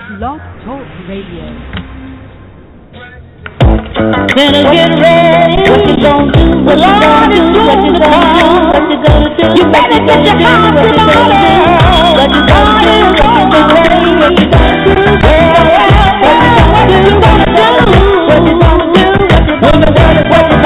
Blog Talk Radio. Better get ready. What you gonna do? What you gonna do? What you gonna do? What you gonna do? You better get your house in order. What you gonna do? What you gonna do? What you gonna do? What you gonna do? What you gonna do? What you gonna do? What you gonna do? What you gonna do? What you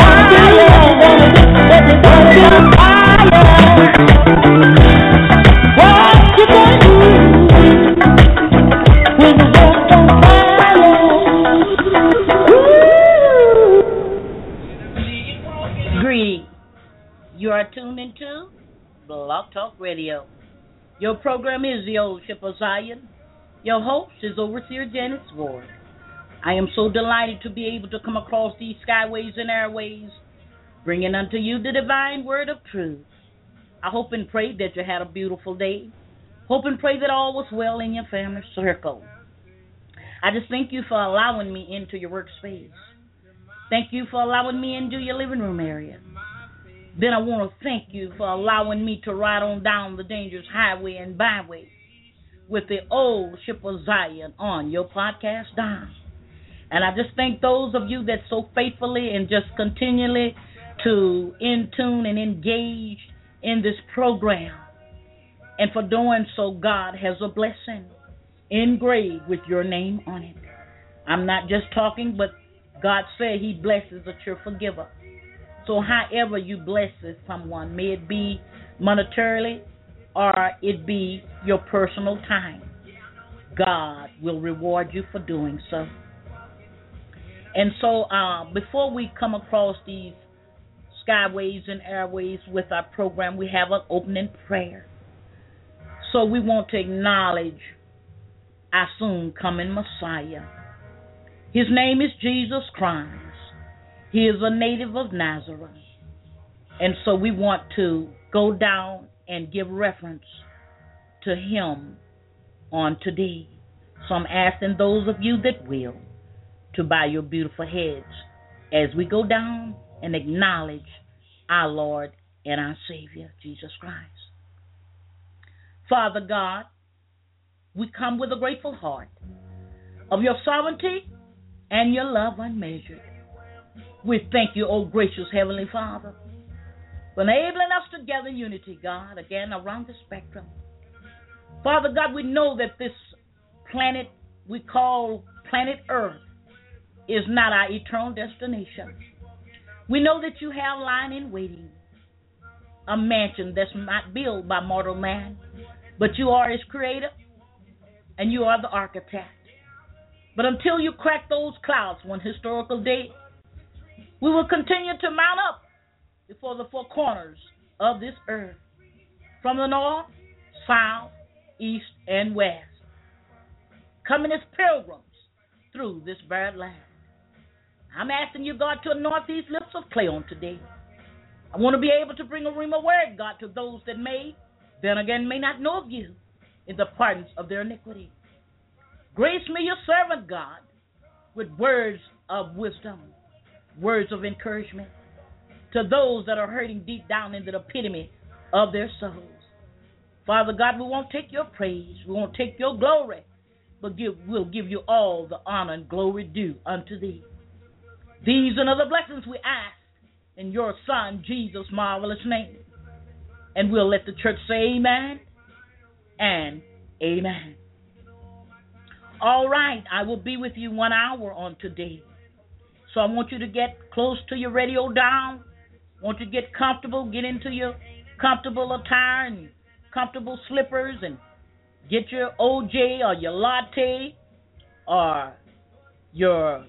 You are tuned into Blog Talk Radio. Your program is the Old Ship of Zion. Your host is Overseer Janice Ward. I am so delighted to be able to come across these skyways and airways, bringing unto you the divine word of truth. I hope and pray that you had a beautiful day. Hope and pray that all was well in your family circle. I just thank you for allowing me into your workspace. Thank you for allowing me into your living room area. Then I want to thank you for allowing me to ride on down the dangerous highway and byway with the Old Ship of Zion on your podcast dial. And I just thank those of you that so faithfully and just continually to in tune and engage in this program. And for doing so, God has a blessing engraved with your name on it. I'm not just talking, but God said he blesses a cheerful giver. So however you bless someone, may it be monetarily or it be your personal time, God will reward you for doing so. And so before we come across these skyways and airways with our program, we have an opening prayer. So we want to acknowledge our soon coming Messiah. His name is Jesus Christ. He is a native of Nazareth. And so we want to go down and give reference to him on today. So I'm asking those of you that will to bow your beautiful heads as we go down and acknowledge our Lord and our Savior, Jesus Christ. Father God, we come with a grateful heart of your sovereignty and your love unmeasured. We thank you, O gracious Heavenly Father, for enabling us to gather in unity, God, again around the spectrum. Father God, we know that this planet we call planet Earth is not our eternal destination. We know that you have lying in waiting, a mansion that's not built by mortal man, but you are his creator and you are the architect. But until you crack those clouds one historical day, we will continue to mount up before the four corners of this earth, from the north, south, east, and west, coming as pilgrims through this barren land. I'm asking you, God, to anoint these lips of clay on today. I want to be able to bring a rhema word, God, to those that may, then again, may not know of you in the pardons of their iniquity. Grace me, your servant, God, with words of wisdom, words of encouragement to those that are hurting deep down into the epitome of their souls. Father God, we won't take your praise, we won't take your glory, but we'll give you all the honor and glory due unto thee. These and other blessings we ask in your Son, Jesus' marvelous name. And we'll let the church say amen and amen. All right, I will be with you 1 hour on today. So I want you to get close to your radio dial. I want you to get comfortable, get into your comfortable attire and comfortable slippers and get your OJ or your latte or your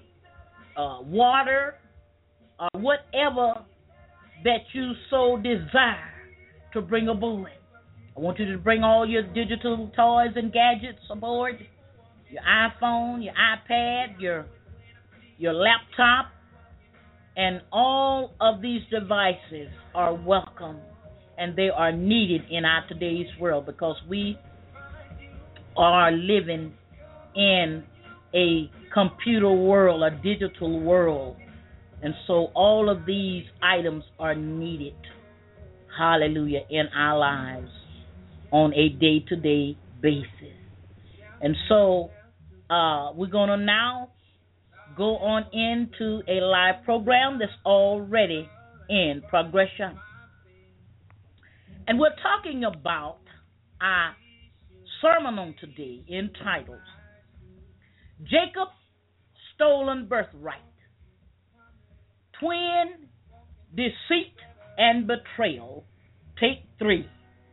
water or whatever that you so desire to bring aboard. I want you to bring all your digital toys and gadgets aboard, your iPhone, your iPad, your laptop, and all of these devices are welcome and they are needed in our today's world because we are living in a computer world, a digital world. And so all of these items are needed, hallelujah, in our lives on a day-to-day basis. And so we're going to now go on into a live program that's already in progression. And we're talking about our sermon on today entitled Jacob's Stolen Birthright, Twin Deceit and Betrayal, Take 3.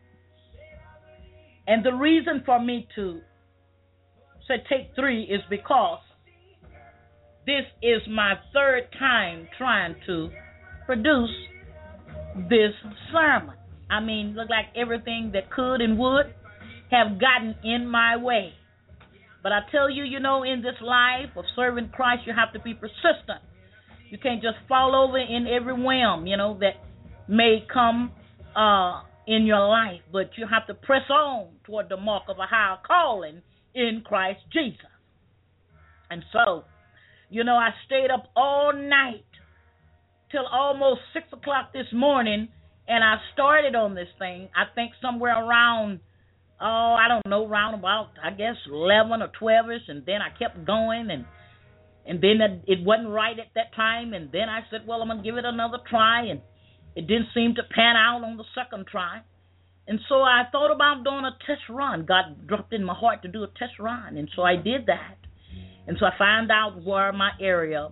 And the reason for me to say take 3 is because this is my third time trying to produce this sermon. I mean, look like everything that could and would have gotten in my way. But I tell you, in this life of serving Christ, you have to be persistent. You can't just fall over in every whim, that may come in your life. But you have to press on toward the mark of a higher calling in Christ Jesus. And so, I stayed up all night till almost 6 o'clock this morning, and I started on this thing, I think somewhere around, round about, 11 or 12ish, and then I kept going, and then it wasn't right at that time, and then I said, well, I'm going to give it another try, and it didn't seem to pan out on the second try. And so I thought about doing a test run. God dropped in my heart to do a test run, and so I did that. And so I found out where my area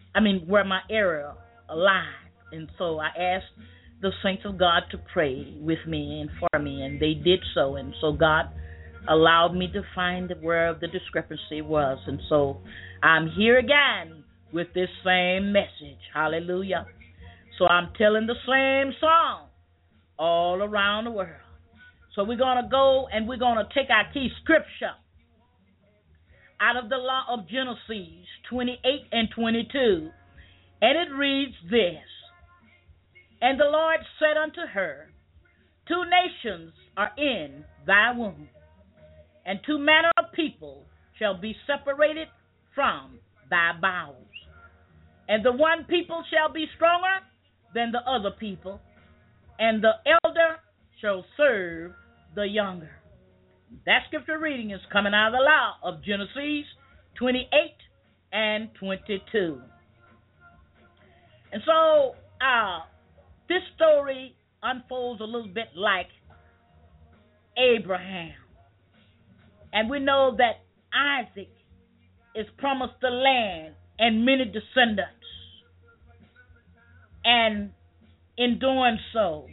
lied. And so I asked the saints of God to pray with me and for me, and they did so. And so God allowed me to find where the discrepancy was. And so I'm here again with this same message. Hallelujah. So I'm telling the same song all around the world. So we're going to go and we're going to take our key scripture out of the law of Genesis 28 and 22. And it reads this: And the Lord said unto her, 2 nations are in thy womb, and 2 manner of people shall be separated from thy bowels. And the one people shall be stronger than the other people, and the elder shall serve the younger. That scripture reading is coming out of the law of Genesis 28 and 22. And so this story unfolds a little bit like Abraham. And we know that Isaac is promised the land and many descendants. And in doing so,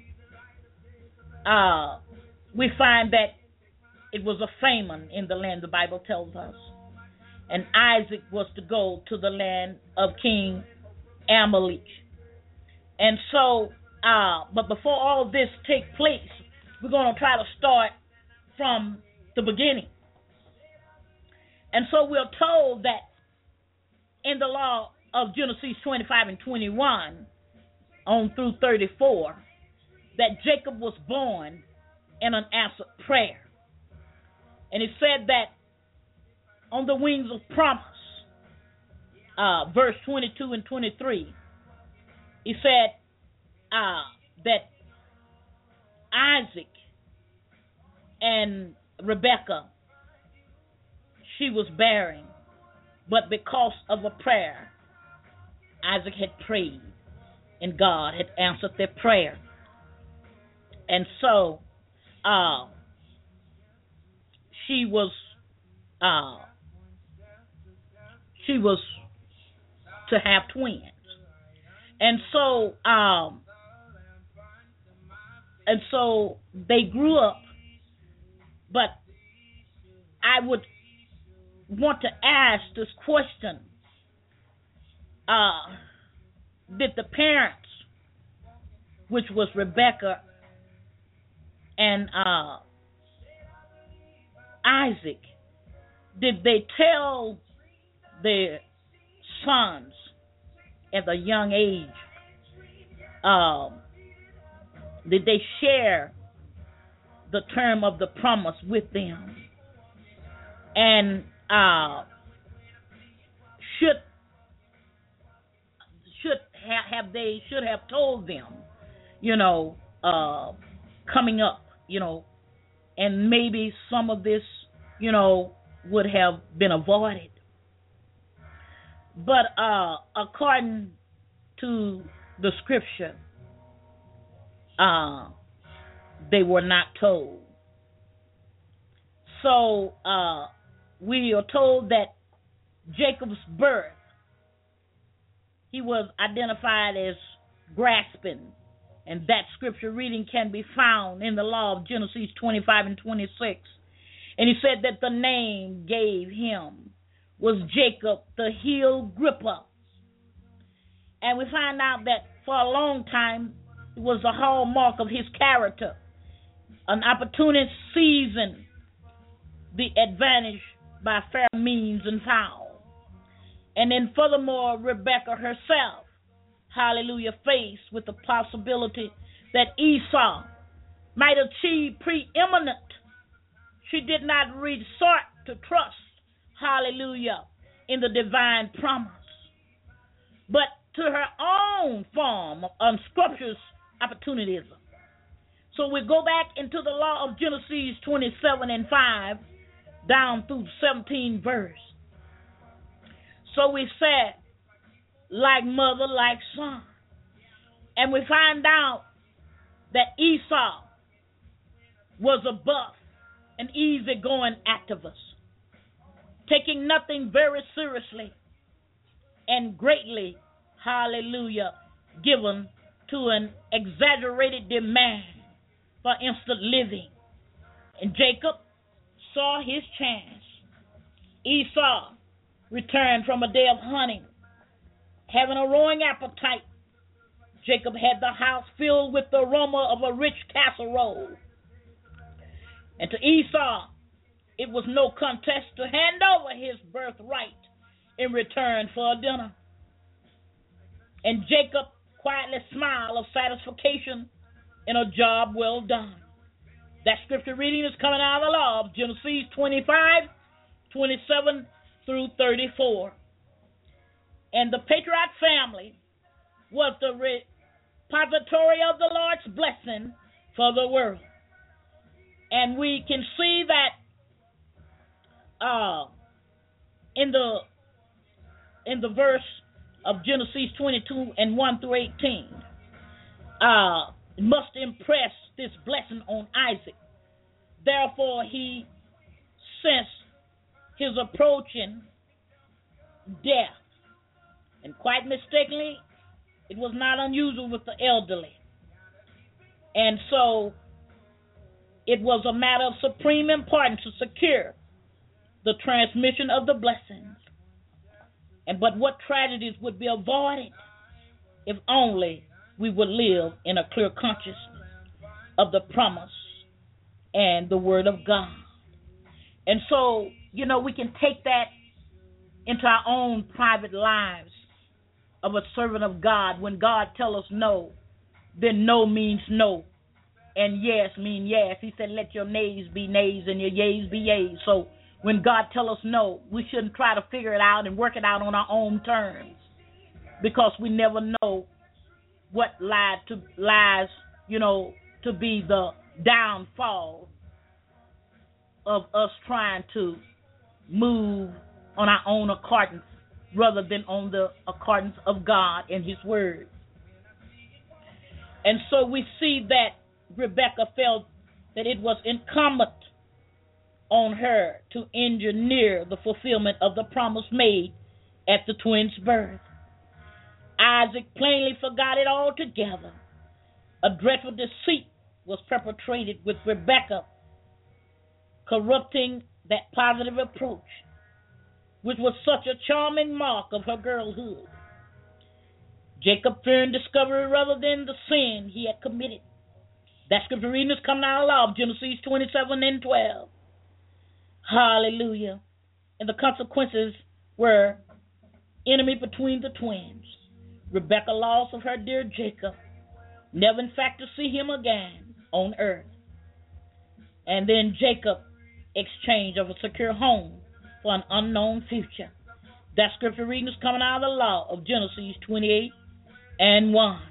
we find that it was a famine in the land, the Bible tells us. And Isaac was to go to the land of King Amalek. And so, but before all this take place, we're going to try to start from the beginning. And so we're told that in the law of Genesis 25 and 21 on through 34, that Jacob was born in an answered prayer. And it said that on the wings of promise, verse 22 and 23, he said that Isaac and Rebekah, she was bearing, but because of a prayer, Isaac had prayed, and God had answered their prayer. And so she was to have twins. And so they grew up, but I would want to ask this question: did the parents, which was Rebekah and Isaac, did they tell their sons at a young age? Did they share the term of the promise with them? And should have told them, coming up, and maybe some of this, would have been avoided. But according to the scripture, they were not told. So we are told that Jacob's birth, he was identified as grasping, and that scripture reading can be found in the law of Genesis 25 and 26. And he said that the name gave him was Jacob, the heel gripper. And we find out that for a long time it was a hallmark of his character, an opportunist seizing the advantage by fair means and foul. And then furthermore, Rebekah herself, hallelujah, faced with the possibility that Esau might achieve preeminent. She did not resort to trust, hallelujah, in the divine promise, but to her own form of unscrupulous opportunism. So we go back into the law of Genesis 27 and 5 down through 17 verse. So we said, like mother, like son. And we find out that Esau was a buff, an easygoing activist, taking nothing very seriously and greatly, hallelujah, given to an exaggerated demand for instant living. And Jacob saw his chance. Esau returned from a day of hunting, having a roaring appetite. Jacob had the house filled with the aroma of a rich casserole. And to Esau, it was no contest to hand over his birthright in return for a dinner. And Jacob quietly smiled of satisfaction in a job well done. That scripture reading is coming out of the law of Genesis 25, 27 through 34. And the patriarch family was the repository of the Lord's blessing for the world. And we can see that in the verse of Genesis 22 and 1 through 18, it must impress this blessing on Isaac. Therefore, he sensed his approaching death. And quite mistakenly, it was not unusual with the elderly. And so it was a matter of supreme importance to secure the transmission of the blessings. But what tragedies would be avoided if only we would live in a clear consciousness of the promise and the word of God. And so, we can take that into our own private lives of a servant of God. When God tells us no, then no means no, and yes means yes. He said, let your nays be nays and your yays be yays. So when God tells us no, we shouldn't try to figure it out and work it out on our own terms, because we never know what lies to be the downfall of us trying to move on our own accordance rather than on the accordance of God and His Word. And so we see that Rebekah felt that it was incumbent on her to engineer the fulfillment of the promise made at the twins' birth. Isaac plainly forgot it altogether. A dreadful deceit was perpetrated with Rebekah, corrupting that positive approach, which was such a charming mark of her girlhood. Jacob fearing discovery rather than the sin he had committed. That scripture reading is coming out of law of Genesis 27 and 12. Hallelujah. And the consequences were enemy between the twins. Rebekah lost of her dear Jacob, never in fact to see him again on earth. And then Jacob exchange of a secure home for an unknown future. That scripture reading is coming out of the law of Genesis 28 and 1.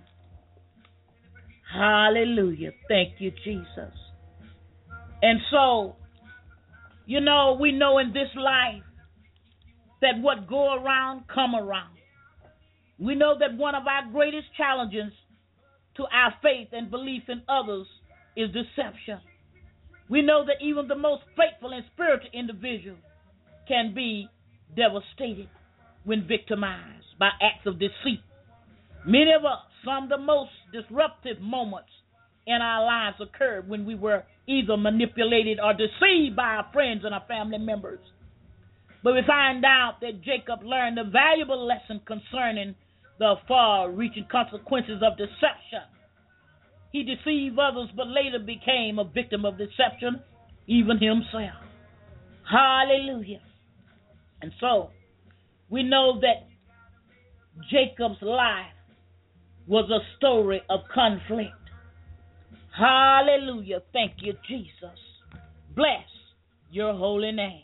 Hallelujah. Thank you, Jesus. And so, You know, we know in this life that what go around, come around. We know that one of our greatest challenges to our faith and belief in others is deception. We know that even the most faithful and spiritual individual can be devastated when victimized by acts of deceit. Many of us, some of the most disruptive moments in our lives occurred when we were either manipulated or deceived by our friends and our family members. But we find out that Jacob learned a valuable lesson concerning the far-reaching consequences of deception. He deceived others, but later became a victim of deception, even himself. Hallelujah. And so, we know that Jacob's life was a story of conflict. Hallelujah. Thank you, Jesus. Bless your holy name.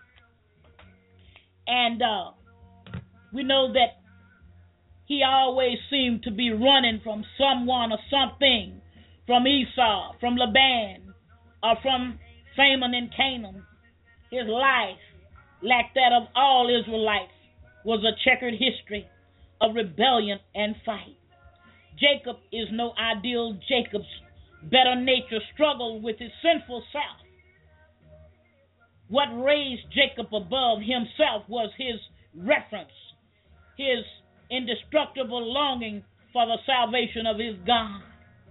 And we know that he always seemed to be running from someone or something, from Esau, from Laban, or from Salmon and Canaan. His life, like that of all Israelites, was a checkered history of rebellion and fight. Jacob is no ideal. Jacob's better nature struggled with his sinful self. What raised Jacob above himself was his reference, his indestructible longing for the salvation of his God.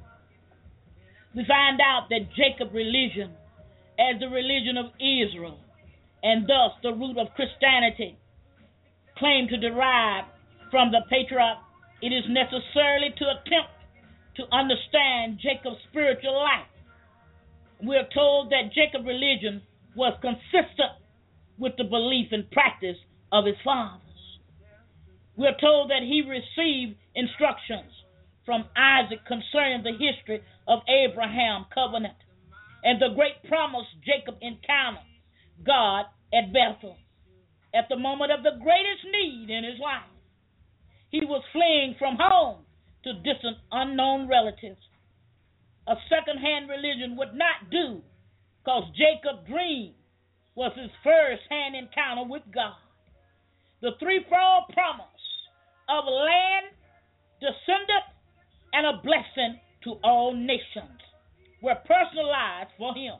We find out that Jacob's religion, as the religion of Israel, and thus the root of Christianity, claimed to derive from the patriarch. It is necessarily to attempt to understand Jacob's spiritual life. We are told that Jacob's religion was consistent with the belief and practice of his fathers. We are told that he received instructions from Isaac concerning the history of Abraham's covenant and the great promise Jacob encountered God at Bethel at the moment of the greatest need in his life. He was fleeing from home to distant, unknown relatives. A second-hand religion would not do, because Jacob's dream was his first-hand encounter with God. The threefold promise of land, descendant, and a blessing to all nations were personalized for him.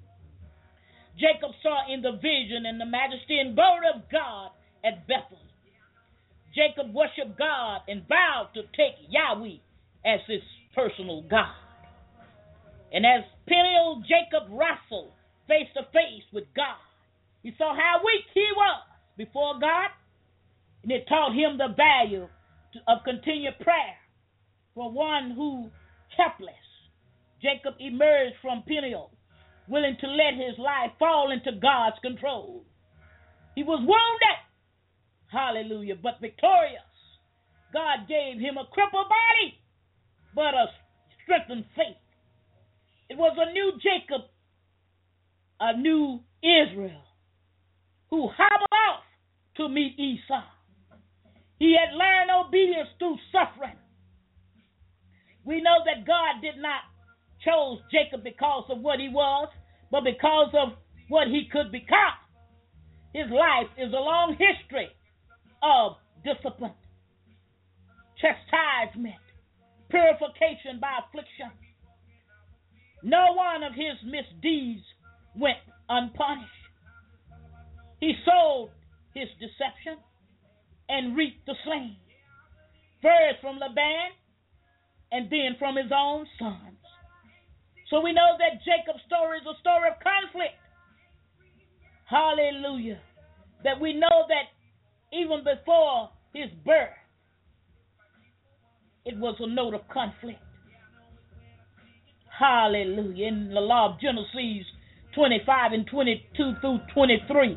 Jacob saw in the vision and the majesty and glory of God at Bethel. Jacob worshiped God and vowed to take Yahweh as his personal God. And as Peniel, Jacob wrestled face to face with God. He saw how weak he was before God, and it taught him the value of continued prayer for one who helpless. Jacob emerged from Peniel, willing to let his life fall into God's control. He was wounded, hallelujah, but victorious. God gave him a crippled body, but a strengthened faith. It was a new Jacob, a new Israel, who hobbled off to meet Esau. He had learned obedience through suffering. We know that God did not choose Jacob because of what he was, but because of what he could become. His life is a long history of discipline, chastisement, purification by affliction. No one of his misdeeds went unpunished. He sowed his deception and reaped the same, first from Laban and then from his own sons. So we know that Jacob's story is a story of conflict. Hallelujah. That we know that even before his birth, it was a note of conflict. Hallelujah. In the law of Genesis 25 and 22 through 23.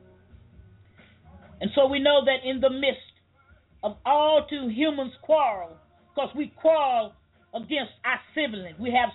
And so we know that in the midst of all two humans quarrel, because we quarrel against our siblings. We have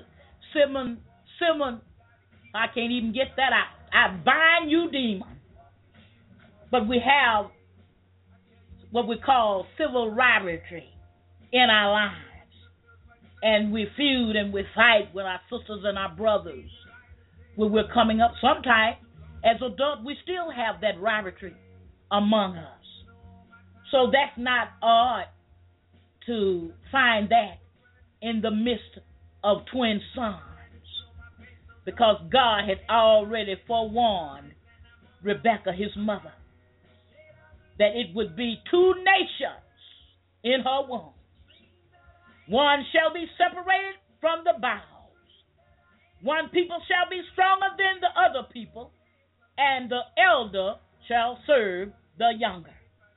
I can't even get that out. I bind you, demon. But we have what we call civil rivalry in our lives. And we feud and we fight with our sisters and our brothers when we're coming up. Sometimes As adults, we still have that rivalry among us. So that's not odd to find that in the midst of twin sons, because God had already forewarned Rebekah, his mother, that it would be two nations in her womb. One shall be separated from the bowels. One people shall be stronger than the other people, and the elder shall serve the younger.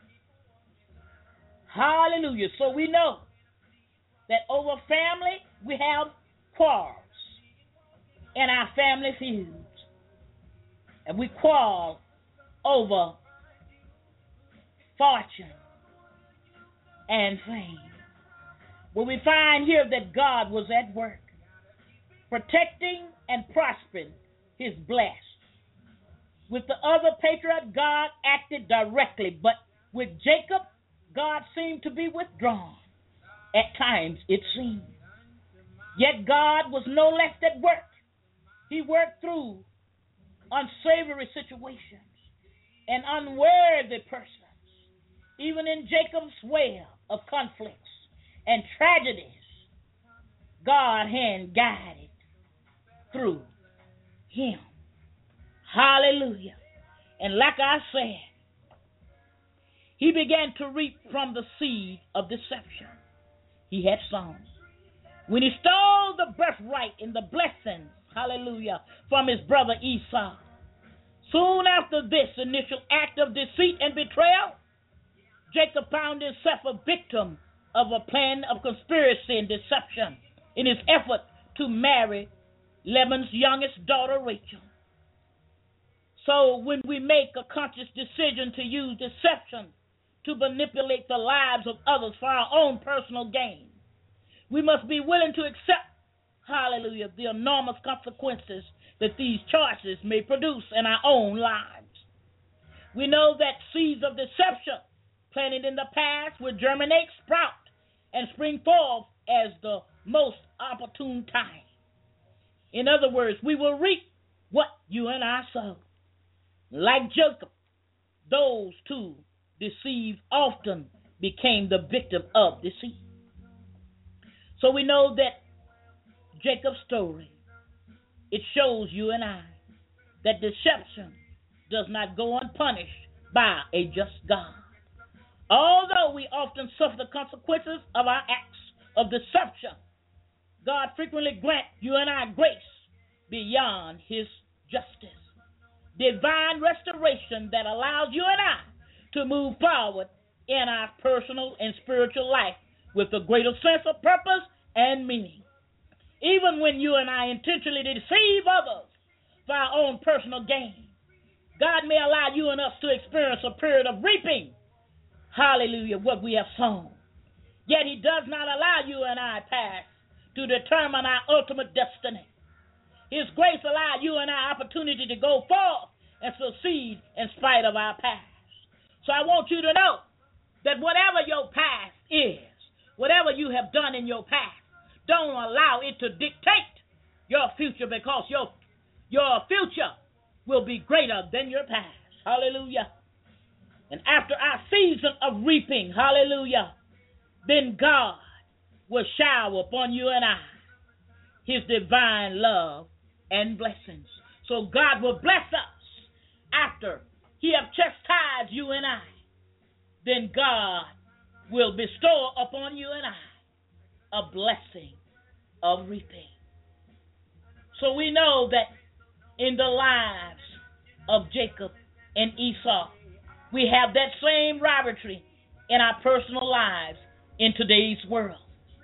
Hallelujah. So we know that over family we have quarrels in our family feuds. And we quarrel over fortune and fame. But we find here that God was at work, protecting and prospering his blessed. With the other patriarch, God acted directly, but with Jacob, God seemed to be withdrawn. At times, it seemed. Yet God was no less at work. He worked through unsavory situations and unworthy persons, even in Jacob's web of conflicts and tragedies. God's hand guided through him. Hallelujah. And like I said, he began to reap from the seed of deception he had sown. When he stole the birthright and the blessings, hallelujah, from his brother Esau. Soon after this initial act of deceit and betrayal, Jacob found himself a victim of a plan of conspiracy and deception in his effort to marry Laban's youngest daughter, Rachel. So when we make a conscious decision to use deception to manipulate the lives of others for our own personal gain, we must be willing to accept, hallelujah, the enormous consequences that these choices may produce in our own lives. We know that seeds of deception planted in the past will germinate, sprout, and spring forth as the most opportune time. In other words, we will reap what you and I sow. Like Jacob, those two deceived often became the victim of deceit. So we know that Jacob's story, it shows you and I that deception does not go unpunished by a just God. Although we often suffer the consequences of our acts of deception, God frequently grants you and I grace beyond his justice. Divine restoration that allows you and I to move forward in our personal and spiritual life with a greater sense of purpose and meaning. Even when you and I intentionally deceive others for our own personal gain, God may allow you and us to experience a period of reaping, hallelujah, what we have sown. Yet he does not allow you and I pass to determine our ultimate destiny. His grace allows you and I opportunity to go forth and succeed in spite of our past. So I want you to know that whatever your past is, whatever you have done in your past, don't allow it to dictate your future, because your future will be greater than your past. Hallelujah. And after our season of reaping, hallelujah, then God will shower upon you and I his divine love and blessings. So God will bless us after he have chastised you and I. Then God will bestow upon you and I a blessing of reaping. So we know that in the lives of Jacob and Esau, we have that same rivalry in our personal lives in today's world.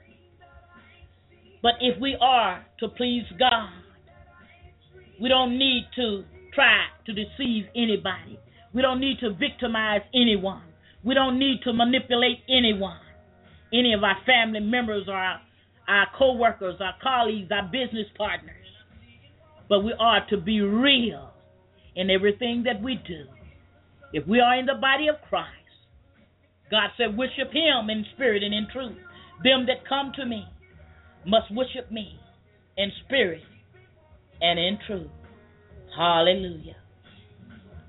But if we are to please God, we don't need to try to deceive anybody. We don't need to victimize anyone. We don't need to manipulate anyone, any of our family members or our co-workers, our colleagues, our business partners. But we are to be real in everything that we do. If we are in the body of Christ, God said, worship him in spirit and in truth. Them that come to me must worship me in spirit and in truth. Hallelujah.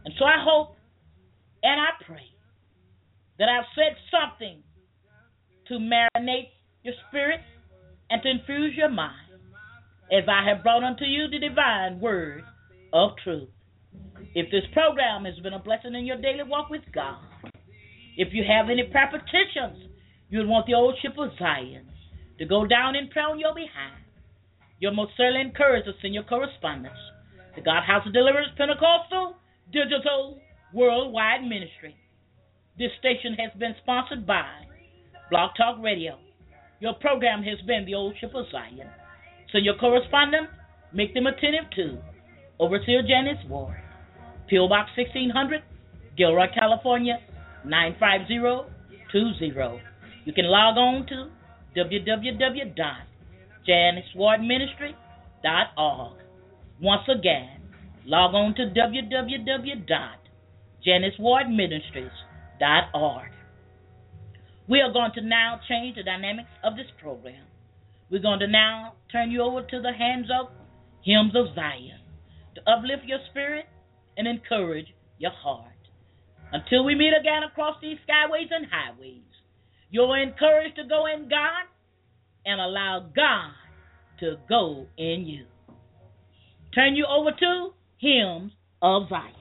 And so I hope and I pray that I've said something to marinate your spirit and to infuse your mind as I have brought unto you the divine word of truth. If this program has been a blessing in your daily walk with God, if you have any prayer petitions you would want the old ship of Zion to go down in prayer on your behalf, you're most certainly encouraged to send your correspondence to God House of Deliverance Pentecostal Digital Worldwide Ministry. This station has been sponsored by Blog Talk Radio. Your program has been the Old Ship of Zion. Send your correspondence, make them attentive to Overseer Janice Ward, P.O. Box 1600, Gilroy, California, 95020. You can log on to www.janicewardministry.org. Once again, log on to www.janicewardministries.org. We are going to now change the dynamics of this program. We're going to now turn you over to the hands of Hymns of Zion to uplift your spirit and encourage your heart. Until we meet again across these skyways and highways, you're encouraged to go in God and allow God to go in you. Turn you over to Hymns of Zion.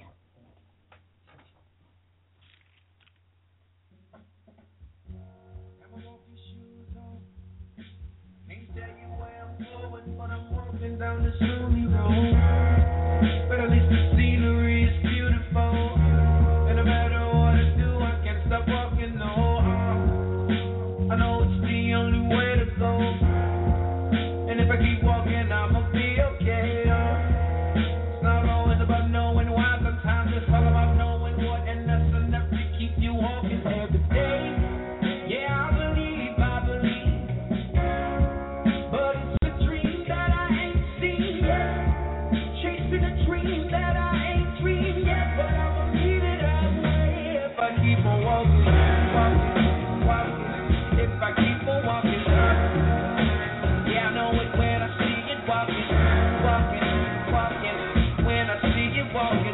Down the sunny road, but at least the scenery is beautiful. And no matter what I do, I can't stop walking. No, I know it's the only way to go. And if I keep walking, I'ma be okay. It's not always about knowing why. Sometimes it's all about knowing what, and that's enough to keep you walking every day. Yeah, I believe. But it's a dream that I ain't seen yet. Chasing a dream that I ain't dreamed yet. But I'ma meet it halfway if I keep on walking, walking. If I keep on walking, yeah, I know it when I see it walking, walking. When I see it walking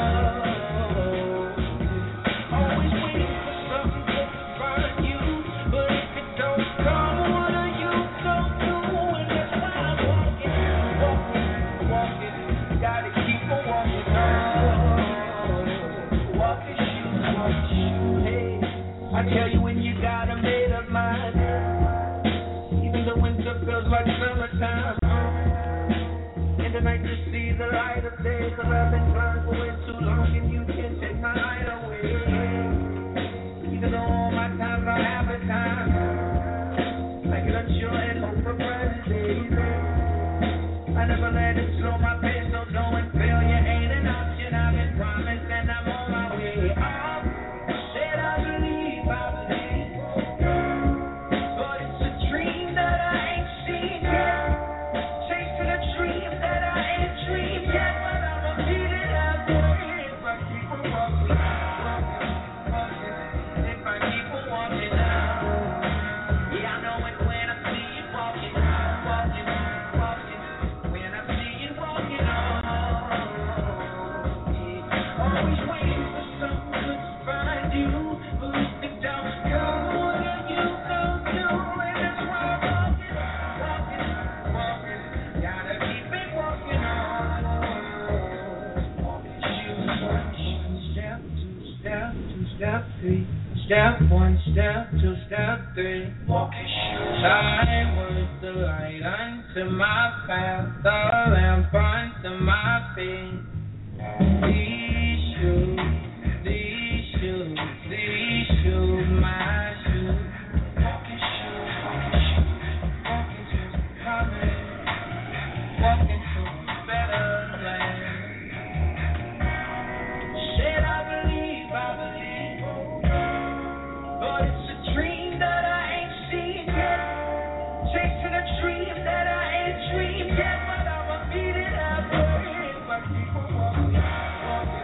always waiting for something to find you. But if it don't come, what are you gonna do? And that's why I'm walking. Gotta keep on walking. Walking shoes. Hey, I tell you when you got a made up mind. Even the winter feels like summertime. In the night to see the light of day. 'Cause I've been blind for way too long, and you can't take my light away. Even though all my times are happy times, like it unsure and hope for brighter days. I never let it slow my pace, so knowing failure ain't an option. I've been promised and I'm on my way up. Said I believe, but it's a dream that I ain't seen yet. Chasing a dream that I ain't dreamed yet. But I'ma beat it halfway if I keep on walking. If I keep on walking now. Yeah, I know it when I see it walking. When I see it walking always waiting for something good to find you. But if it don't come, what are you gonna do? And that's why I'm walking. Gotta keep it walking on. Shoes, step, two, step, three. Step one, step two, step three. Walking shoes. I was the light unto my path, the lamp unto my feet. These shoes, my shoes. Walking shoes, coming, walking to a better land. Said I believe, but it's a dream that I ain't seen yet. Chasing a dream that I ain't dreamed yet. But I'ma beat it halfway if I keep on walking.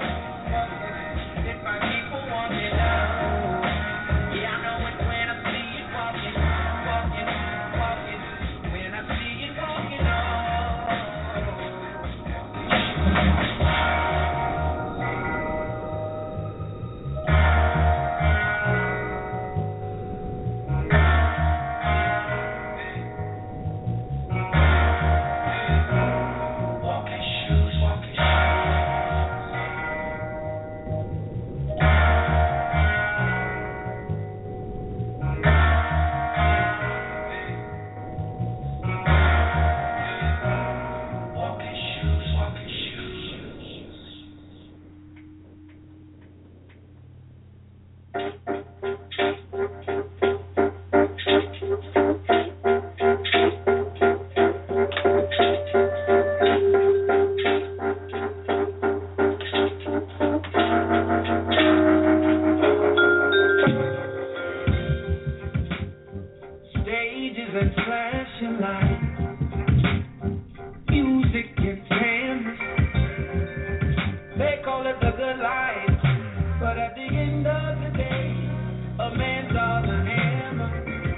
other day, a man saw the hammer.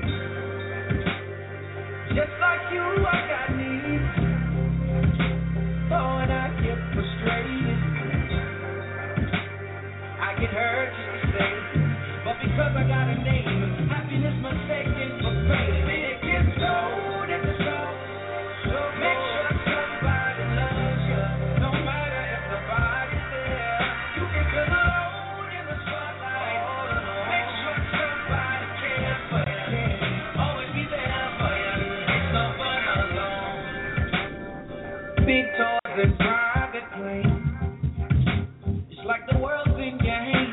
Just like you, I got needs. Oh, and I get frustrated. I get hurt just the same. But because I got a name, happiness mistaken for fame. And it gets old in the soul. So make sure somebody loves you, no matter if nobody's there. You can feel alone in the spotlight. Make sure somebody cares for you. Always be there for you. It's no fun alone. Big toys and private planes. It's like the world's in your hands.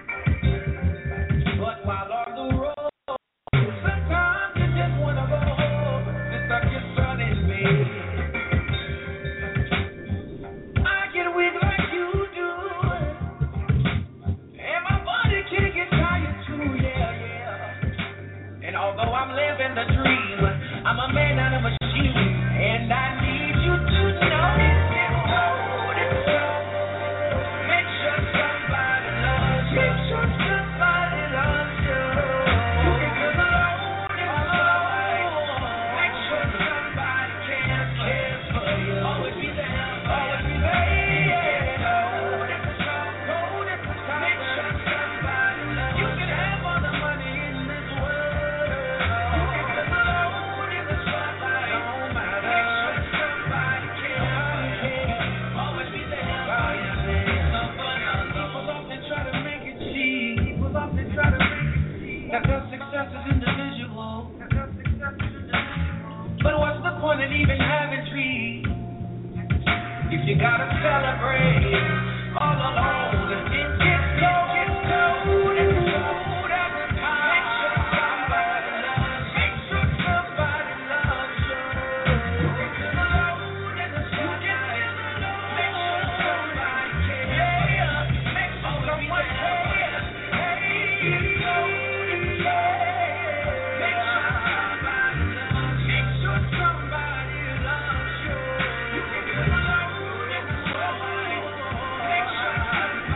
But while on the road, sometimes you just wanna go home. Just like your son and me. I get weak like you do, and my body can get tired too, yeah. And although I'm living the dream, I'm a man, not a machine, and I need you to know it's cold, it's cold. Make sure somebody loves you. Make sure somebody loves you. You can feel alone in the spotlight. Make sure somebody cares for you. Always be there. Always be there. Cold at the top. Cold at the top. Make sure somebody loves you. You can have all the money in this world. You can feel alone in the spotlight. No matter. Make sure somebody cares. Always be there for you. It's no fun alone. People often try to make it cheap. People often try to make it cheap. That their success is individual. But what's the point of even having trees if you gotta celebrate all alone? It gets cold, it's cold, it's cold at the top. Make sure somebody loves you. Make sure somebody loves you. You can feel alone in the spotlight. Make sure somebody cares. Make sure someone cares. Hey, it's cold, it's cold. Make sure somebody loves you. Make sure somebody loves you. You can feel alone in the spotlight. Make sure somebody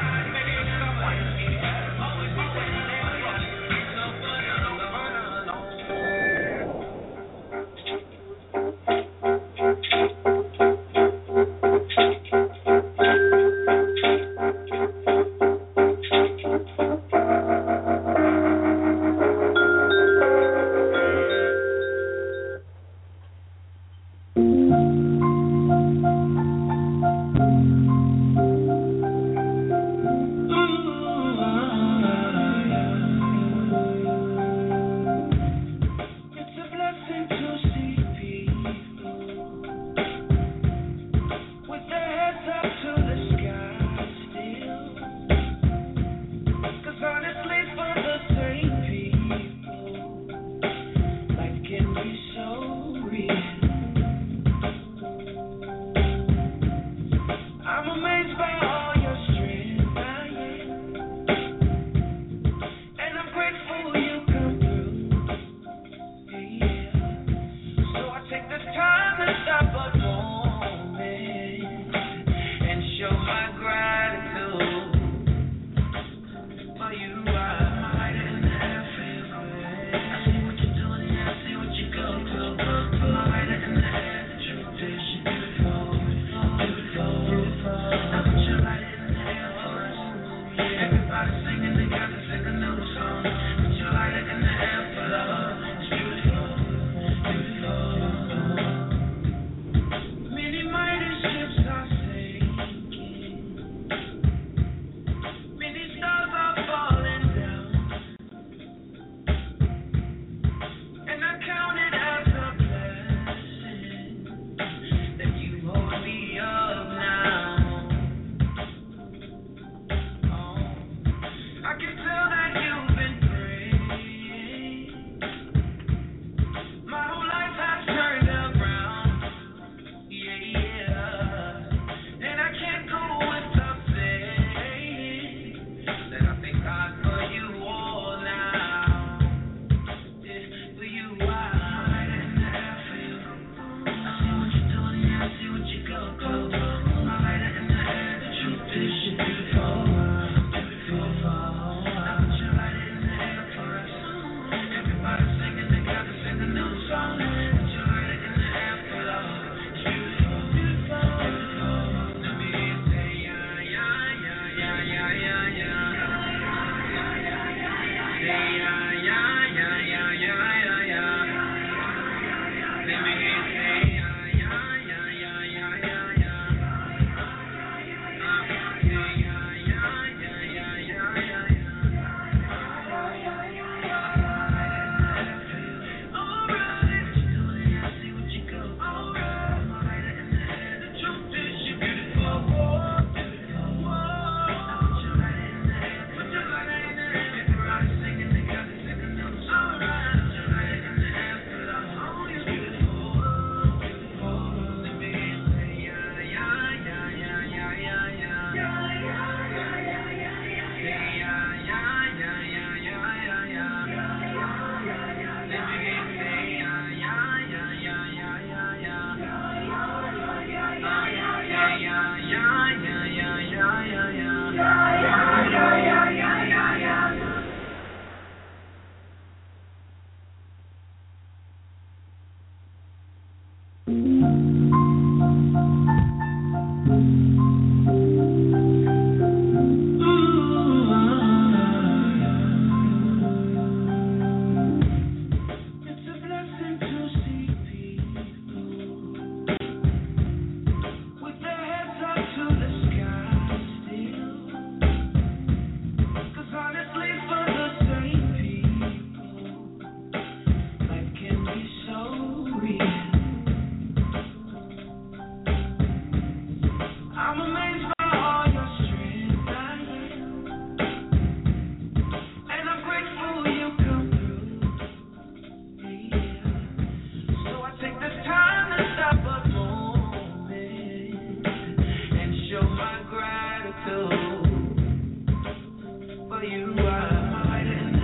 for you. I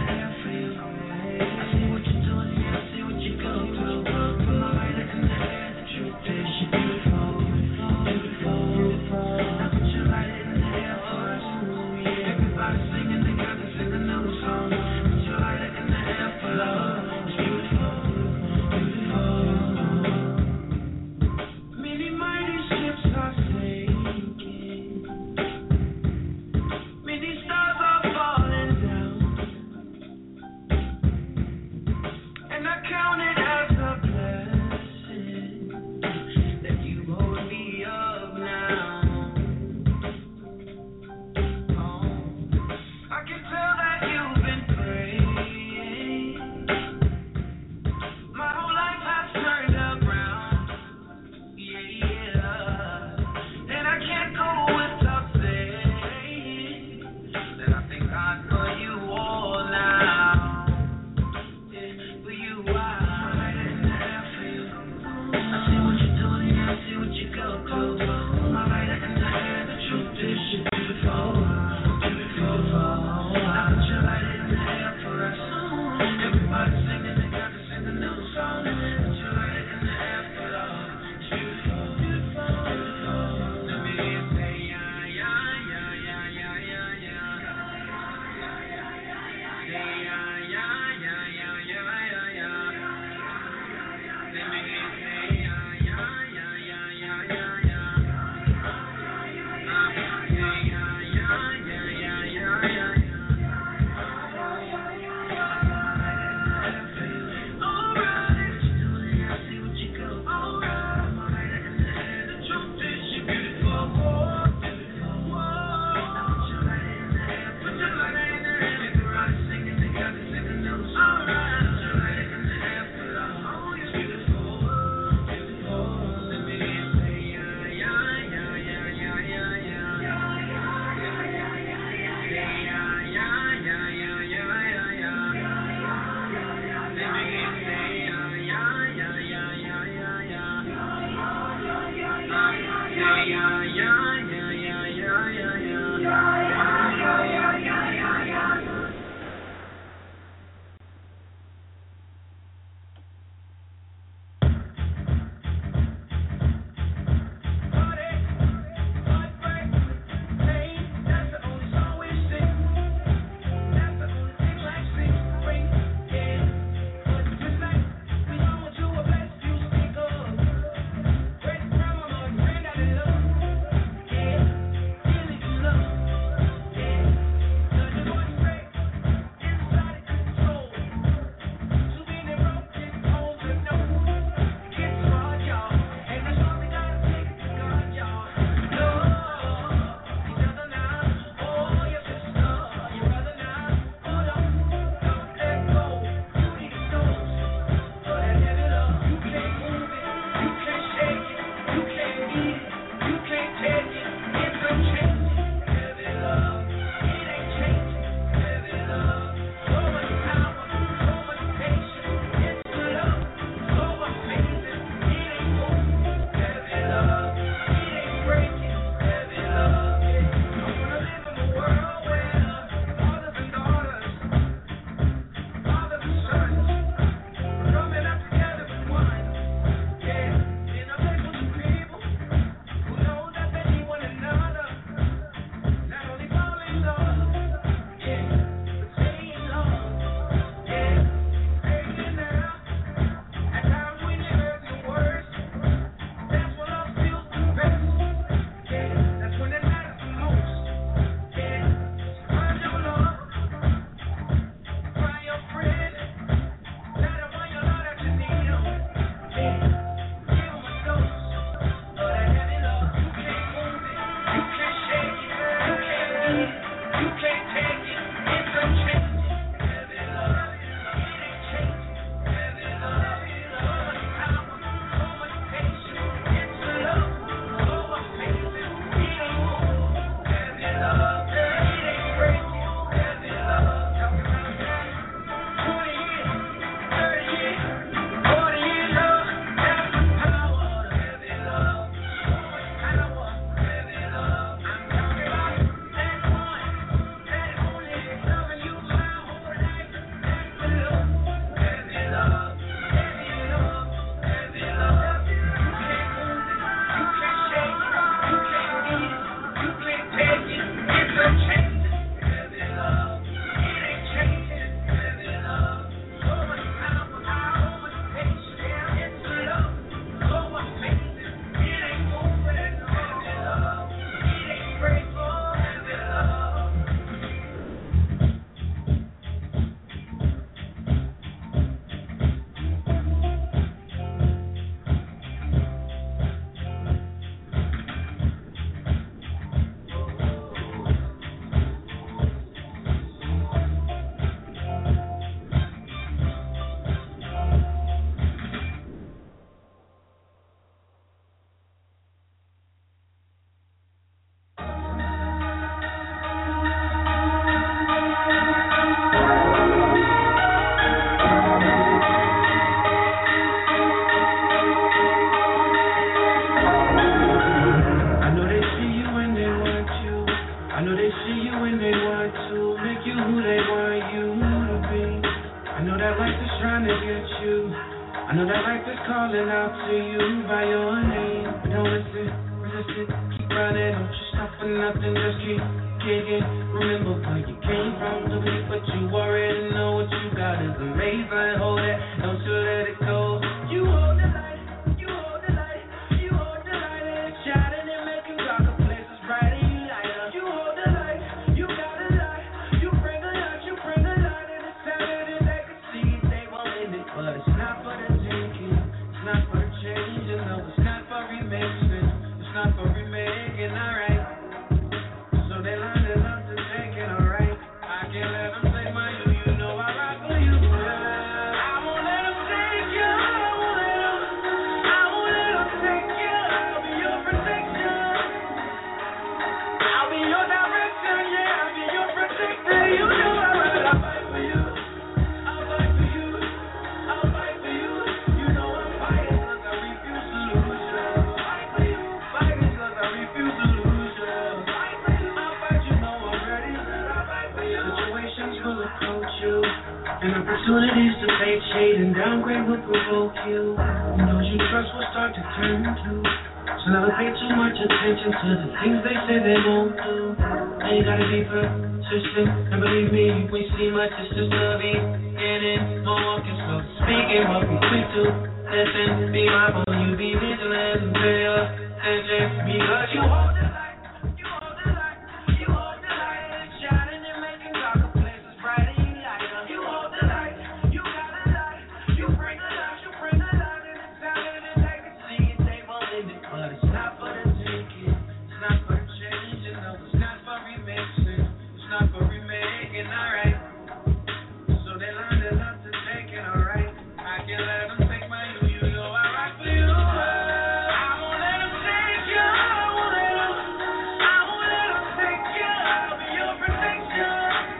see what you're doing, yeah, I see what you're going through. Put my lighter in the air, the truth is you're beautiful, beautiful, beautiful. Now put your lighter in the air for us. Yeah, everybody singing together, sing a new song. Put your lighter in the air for love. It's beautiful, beautiful. Many mighty ships are sinking. Many stars are falling down. trying to get you. I know that life is calling out to you by your name. Don't listen, resist it, keep running. Don't you stop for nothing, just keep kicking. Remember where you came from, don't believe what you already know. What you got is amazing, hold it, don't you let it go. You hold the light, you hold the light, you hold the light, and it's shining and making darker places brighter. You light up, you hold the light, you got a light, you bring a light, you bring a light, and it's shining and they can see it, they won't end it, but it's not for the taking, it's not for the changing, no, it's not for remixing, it's not for remaking, alright. So they line it up to take it, alright. I can't let them take my you know I rock for you. I won't let them take you, I won't let them take you. I'll be your protection, I'll be your direction, yeah, I'll be your protector. You know I'll fight for you, I'll fight for you, I'll fight for you. You know I'm fighting 'cause I refuse to lose you. Fight for you, fighting 'cause I refuse to lose you. I'll fight, you know I'm ready. I'll fight for you. Situations will approach you, and opportunities to fade, shade, and downgrade will provoke you. And those you trust will start to turn to. So never pay too much attention to the things they say they won't do. And you gotta be persistent, and believe me, you ain't see much, it's just the beginning. No walking slow, speaking, but be quick to listen. Be mindful, you be vigilant, and pay attention, because you hold the light, you hold the light, you hold the light, and it's shining and making darker places brighter. You light up, you hold the light, you got a light, you bring a light, you bring a light, and it's shining and they can see it, they won't end it, but it's not for the taking, it's not for the changing, no, it's not for remixing, it's not for remaking, alright. So they lined it up to take it, alright. I can let them take my you know I rock for you. I won't let them take you, I won't let them take you. I'll be your protection,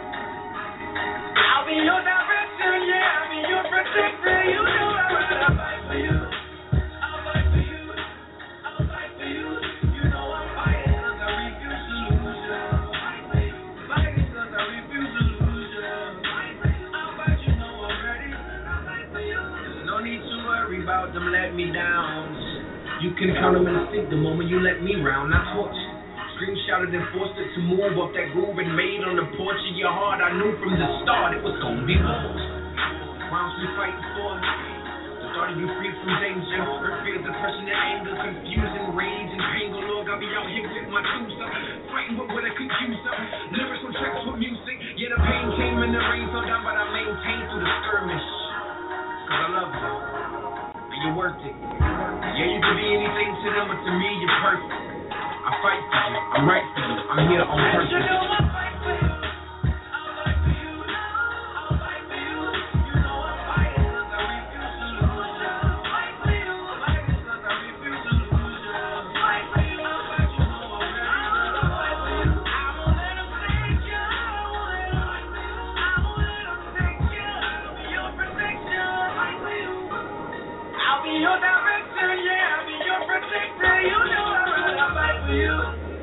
I'll be your direction, yeah, I'll be your protector. You know I'll fight for you, I'll fight for you, I'll fight for you. You know I'm fighting 'cause I refuse to lose you. Fighting 'cause I refuse to lose you. I'll fight, you know I'm ready. I'll fight for you. There's no need to worry about them letting me down. You can count them in a stick the moment you let me round. I torched, scream, shouted, and forced it to move up that groove and made on the porch of your heart. I knew from the start it was gonna be wars. Rounds we fighting for. The start of you free from danger. Hurt, fear, depression, and anger, confusion, rage, and pain. Go Lord, got me out here with my tools up, fighting with what I could use up. Lyrics on tracks with music. Yeah, the pain came and the rain fell down, but I maintained through the skirmish. 'Cause I love you, and you're worth it. Yeah, you can be anything to them, but to me, you're perfect. I fight for you, I'm right for you, I'm here on purpose. You know I fight for you, I'll fight for you, I'll fight for you. You know I'm fighting 'cause I refuse to lose you. Fight for you, fighting 'cause I refuse to lose you. Fight for you, I'll fight, you know I'm ready. I'll fight for you, I won't let them take you, I won't let them take you. I'll be your protection, fight for you. I'll be your direction, yeah, I'll be your protector. You know I'll fight for you.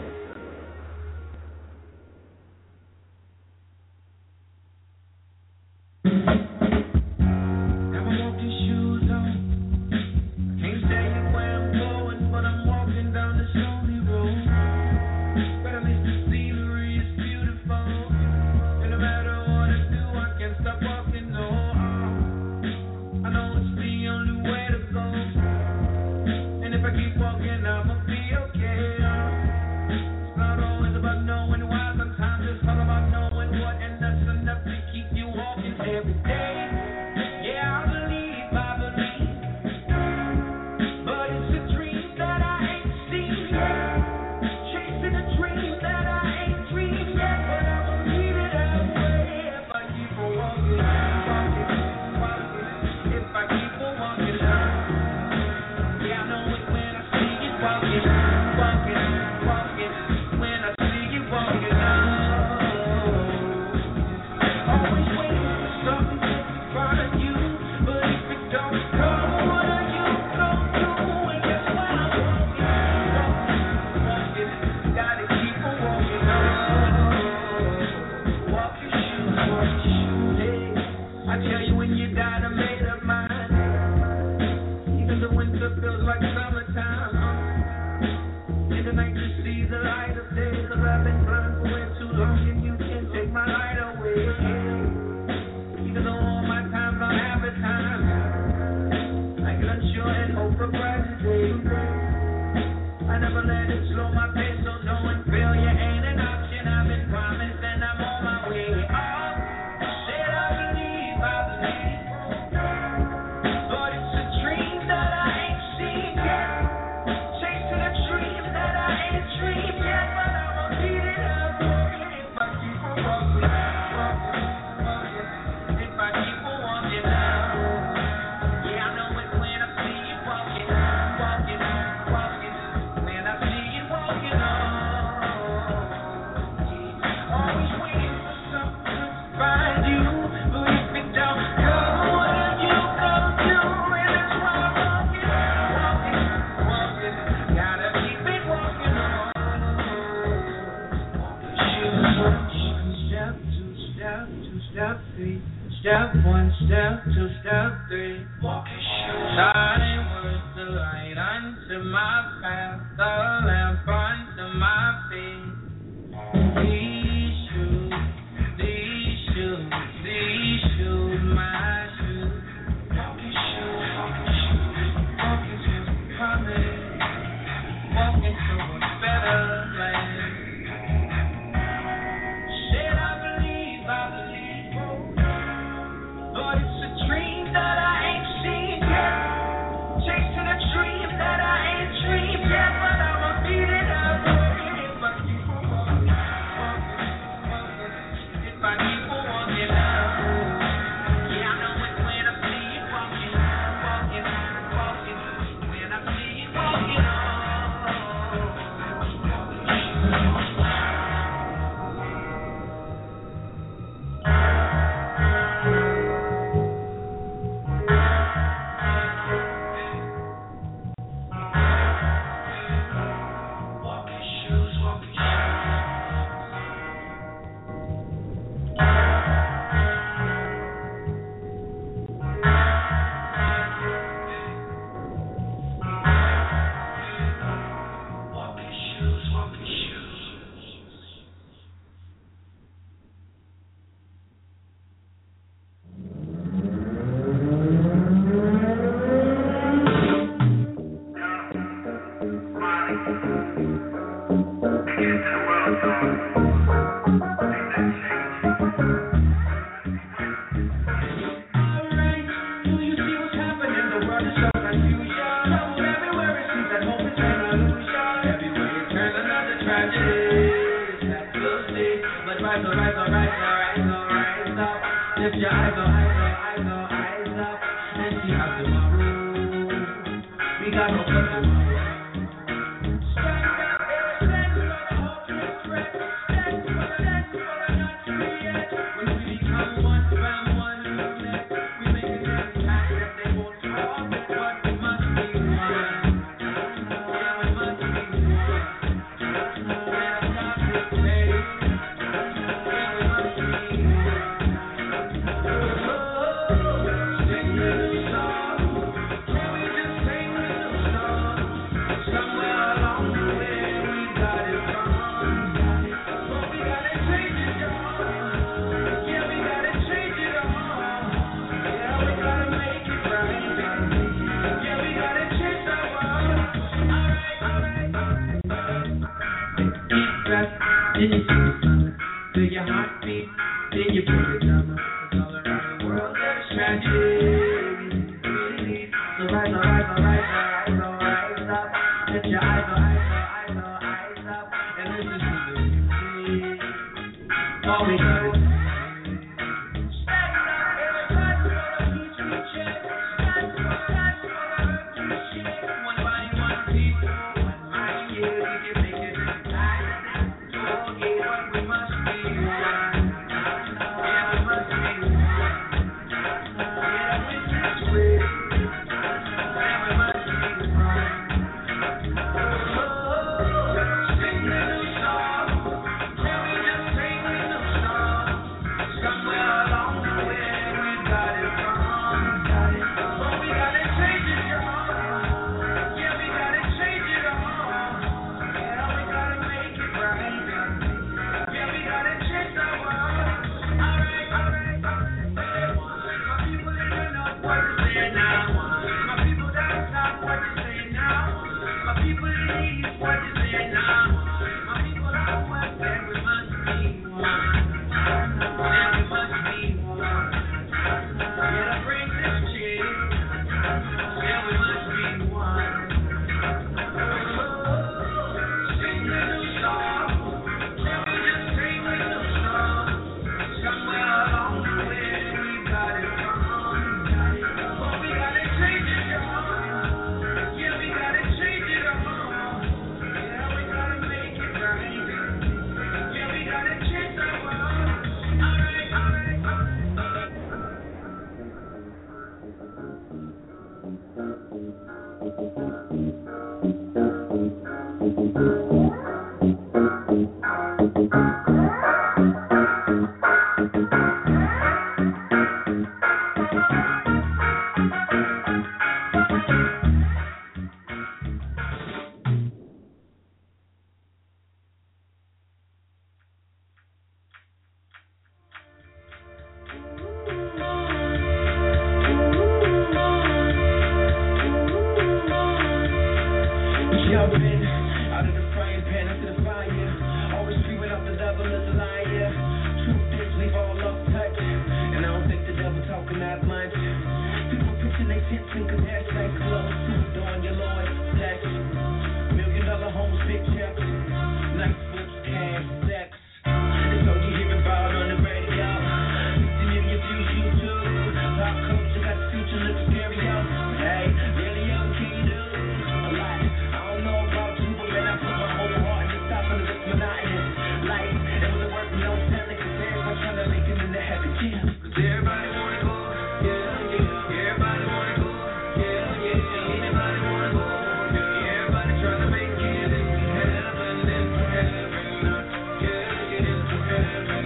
Got my walking shoes on. Can't tell you where I'm going, but I'm walking down this lonely road. But at least the scenery is beautiful. And no matter what I do, I can't stop walking, no. I know it's the only way to go. And if I keep walking, I'ma be okay. It's not always about knowing why, sometimes it's all about knowing what, and that's enough to keep you walking every day. Yeah, I believe, but it's a dream that I ain't seen yet. Chasing a dream that I ain't dreamed yet, but I'ma meet it halfway if I keep on walking, walking. If I keep on walking, yeah, I know it when I see you walking, walking, walking. When I see you walking, always waiting for something in front of you, but if it don't come, what are you gonna do? And guess what? I'm walking, walking, gotta keep on walking, walk your shoes, hey. I tell you when you gotta make step feet. Step one, step two, step three. Walking shoes. Shining words the light unto my path, the lamp unto my feet. These shoes, these shoes, these shoes, my shoes. Walking shoes, walking shoes, walking shoes, coming, walking to a better land. Shit, I believe, Lord, it's a dream that I ain't seen yet. Chasing a dream that I ain't dreamed yet, but I'ma beat it up. If I keep on walking, if I keep on walking up. Yeah, I know it when I see you walking, walking, walking. When I see you walking on. Lift your eyes up, and see how tomorrow. We got no tomorrow. Stand up, stand for the hope and strength. Stand for the not free yet. When we become one round one next, we make an impact that they won't talk, but we must be one. Yeah, we must be one. Let's stop this pain. Yeah, we must be one. Change it all. jumping out of the frying pan into the fire. Always screaming out the devil is a liar. Truth is, we've all lost touch, and I don't think the devil talking that much. People pitching their tents and cadets like clothes, doing your Lord's flesh. $1 million homes, big checks, nice flips, cash, sex. It's all you hear about on the radio. 50 million views, YouTube. Pop culture got the future look scary, yo. Hey, really, yo, can you do a lot? I don't know about you, but man, I put my whole heart into stopping this monotonous life. It wasn't worth no telling, cause everybody trying to make it into heaven, yeah. Cause everybody wanna go, yeah, yeah. Everybody wanna go, yeah, yeah. Anybody wanna go, yeah. Everybody trying to make it into heaven, into heaven, yeah, yeah, into heaven.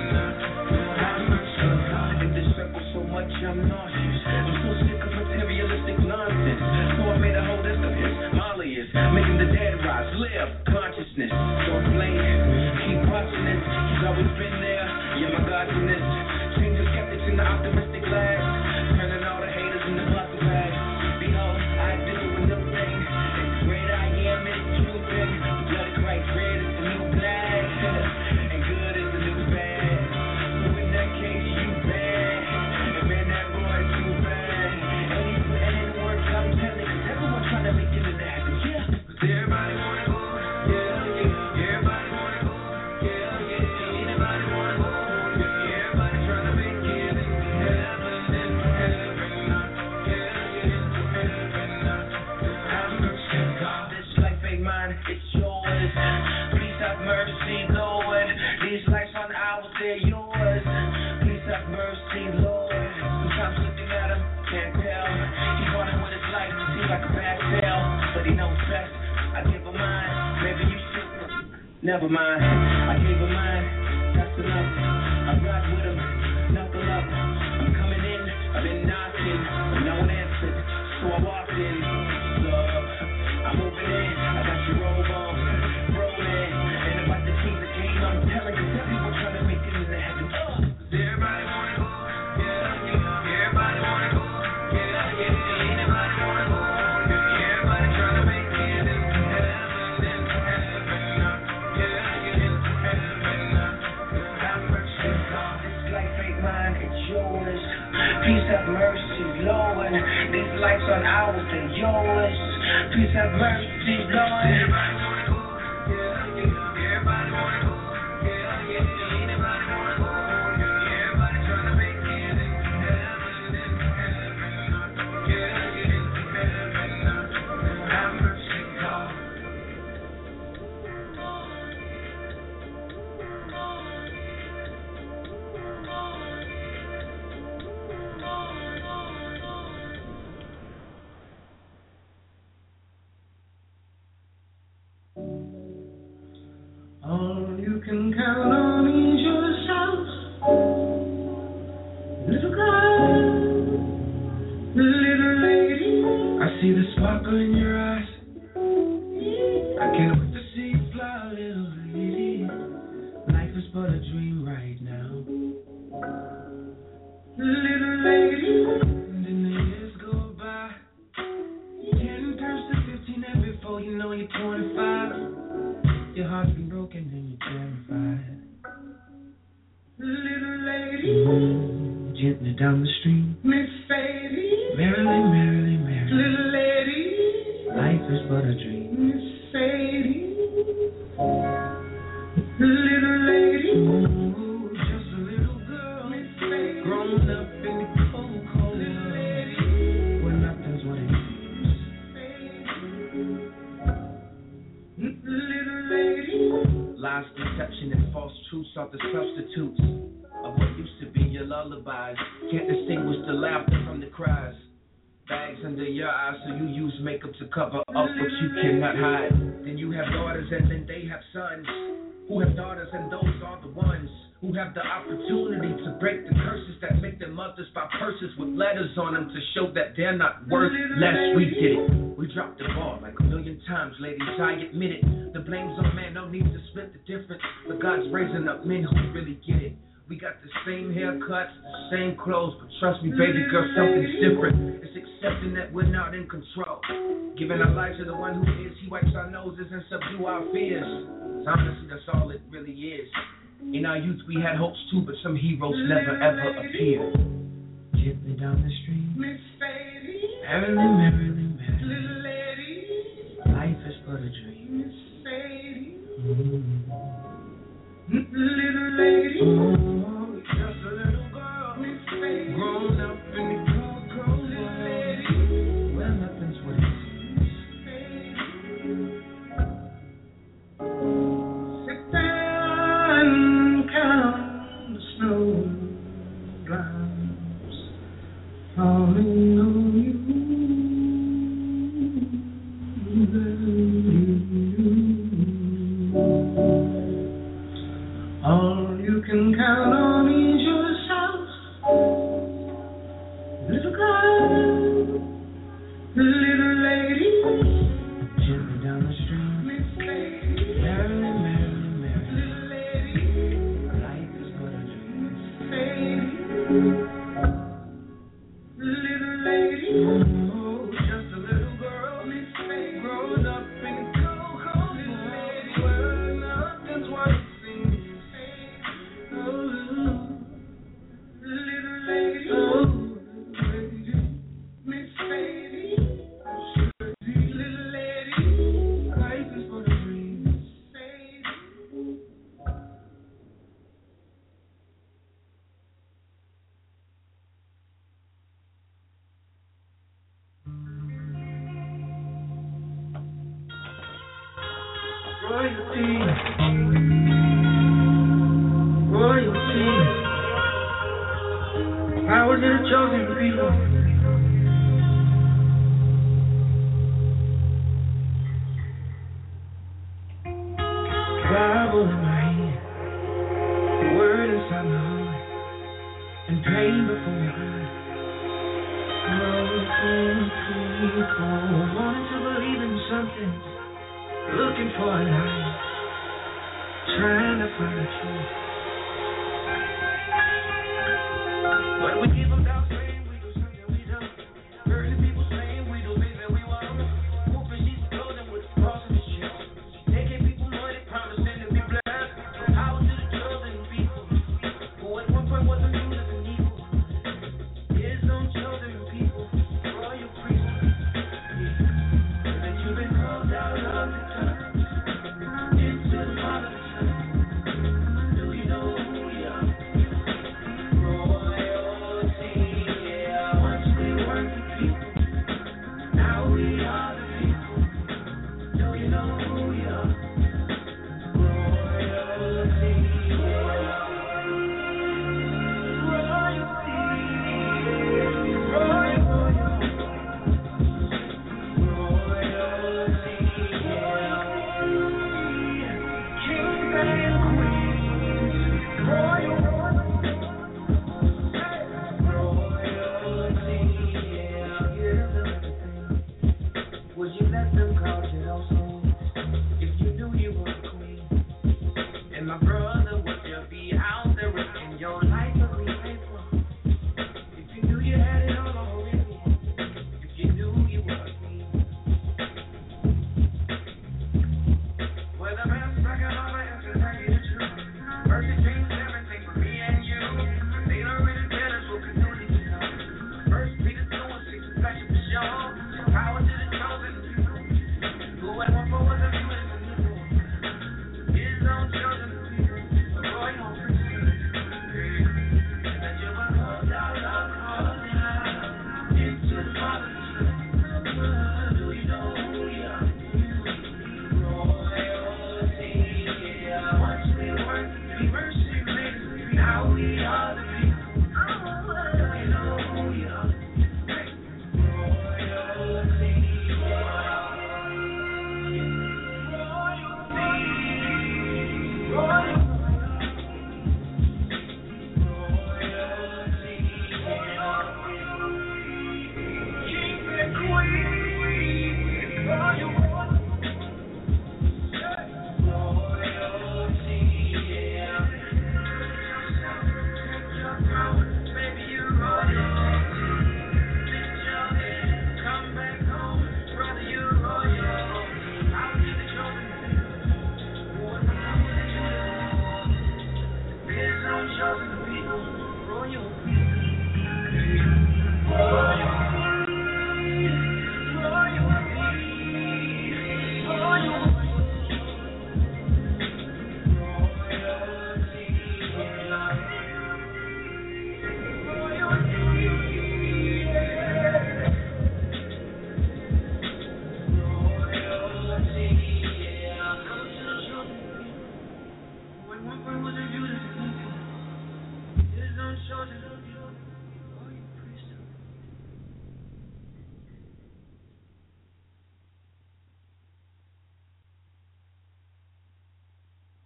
I'm in this circle so much I'm nauseous. I'm so sick of materialistic nonsense. So I made a whole list of his Molly is making the dead rise, live consciousness. Don't blame him, keep watching this. He's always been there, yeah, my God in this. Change the skeptics into optimistic lads, turning all the haters into plastic bags. Behold, I do a new thing. It's the great I am, it's true thing. The blood of Christ, red is the new black, and good is the new bad. So in that case, you bad, and man, that boy's too bad. And he's putting in the work, I'm telling, cause everyone's trying to make it into heaven, yeah. Cause everybody wanna go, yeah, yeah. Everybody wanna go, yeah, yeah. Anybody wanna go, yeah. Everybody trying to make it into heaven, into heaven, yeah, yeah, into heaven. Have mercy, God, this life ain't mine, it's yours. Please have mercy, Lord. These lights on ours, they're yours. Please have mercy, Lord. Sometimes looking at him, can't tell. He's running with his life, seems like a bad tale, but he knows best. I give him mine, maybe you should. Never mind, I gave him mine, that's enough. I ride with him, knuckle up. I'm coming in, I've been knocking, but no one answered, so I walked in. Love, I'm moving in, I got your robe on, rolling. And about the keys that came, I'm telling you, everyone trying to make it into heaven. Everybody wanna go, yeah, yeah. Everybody wanna go, yeah, yeah. Anybody wanna go, yeah. Everybody trying to make it into heaven, yeah, yeah, into heaven. Have mercy, God, this life ain't mine, it's yours. Please have mercy, Lord. These lights are ours, they're yours. Please have mercy, Lord. Everybody wanna go, yeah, yeah. Everybody wanna go, yeah, yeah. Anybody wanna go, yeah. Everybody trying to make it into heaven, yeah, yeah, into heaven. Have mercy, God. All you can count on is yourself, little girl, little lady. I see the sparkle in your eyes. I can't wait to see you fly, little lady. Life is but a dream right now, little lady. And then the years go by, 10 turns to 15, and before you know you're 25. Your heart's been broken and you're terrified. Little lady, gently down the street. Miss Sadie, merrily, merrily, merrily. Little lady, life is but a dream. Miss Sadie, little lady, ooh, just a little girl. Miss Sadie, grown up in the cold, cold little lady, where nothing's what it seems. Little lady, lies, deception, and false truths are the substitutes of what used to be your lullabies. Can't distinguish the laughter from the cries. Bags under your eyes, so you use makeup to cover up what you cannot hide. Then you have daughters, and then they have sons who have daughters, and those are the ones who have the opportunity to break the curses that make their mothers buy purses with letters on them to show that they're not worth less. We did it. We dropped the ball like a million times, ladies. I admit it. The blame's on man, no need to split the difference. But God's raising up men who really get it. We got the same haircuts, the same clothes, but trust me, baby girl, something's different. It's accepting that we're not in control. Giving our lives to the one who is. He wipes our noses and subdue our fears. Honestly, that's all it really is. In our youth, we had hopes too, but some heroes never ever appeared. Gently down the street, Miss Sadie. Merrily, merrily, merrily. Little lady. Life is but a dream. Miss Sadie. Little lady. Just a little girl. Miss Sadie. Grown up in the cocoa. Little lady. Well, nothing's what it seems. Sit down and count the snowdrops falling on you. All you can count on is yourself, little girl, little lady. Gently down the street, Miss Lady. Merrily, merrily, merrily. Little lady. Life is but a dream. Little lady. Oh, just a little girl, Miss Lady. Grown up in cocoa. Little lady. Well, nothing's what it seems. Little lady, oh, lady, Miss Sadie, little lady, life is but a dream, Sadie. Royalty. Power to the chosen people. Bible in my hand, word inside my heart, and pain before my eyes. Broken people wanting to believe in something, looking for a light, trying to find the truth. But we give them down saying we do something we don't. Hurting people saying we do things that we won't. Moving sheets of clothing with a cross in his chest. Taking people money, promising to be blessed. Power to the chosen people, who at one point was abused and evil. His own chosen people, royal priests. And that you've been called out of the times into the marvelous sun. Do you know who you are?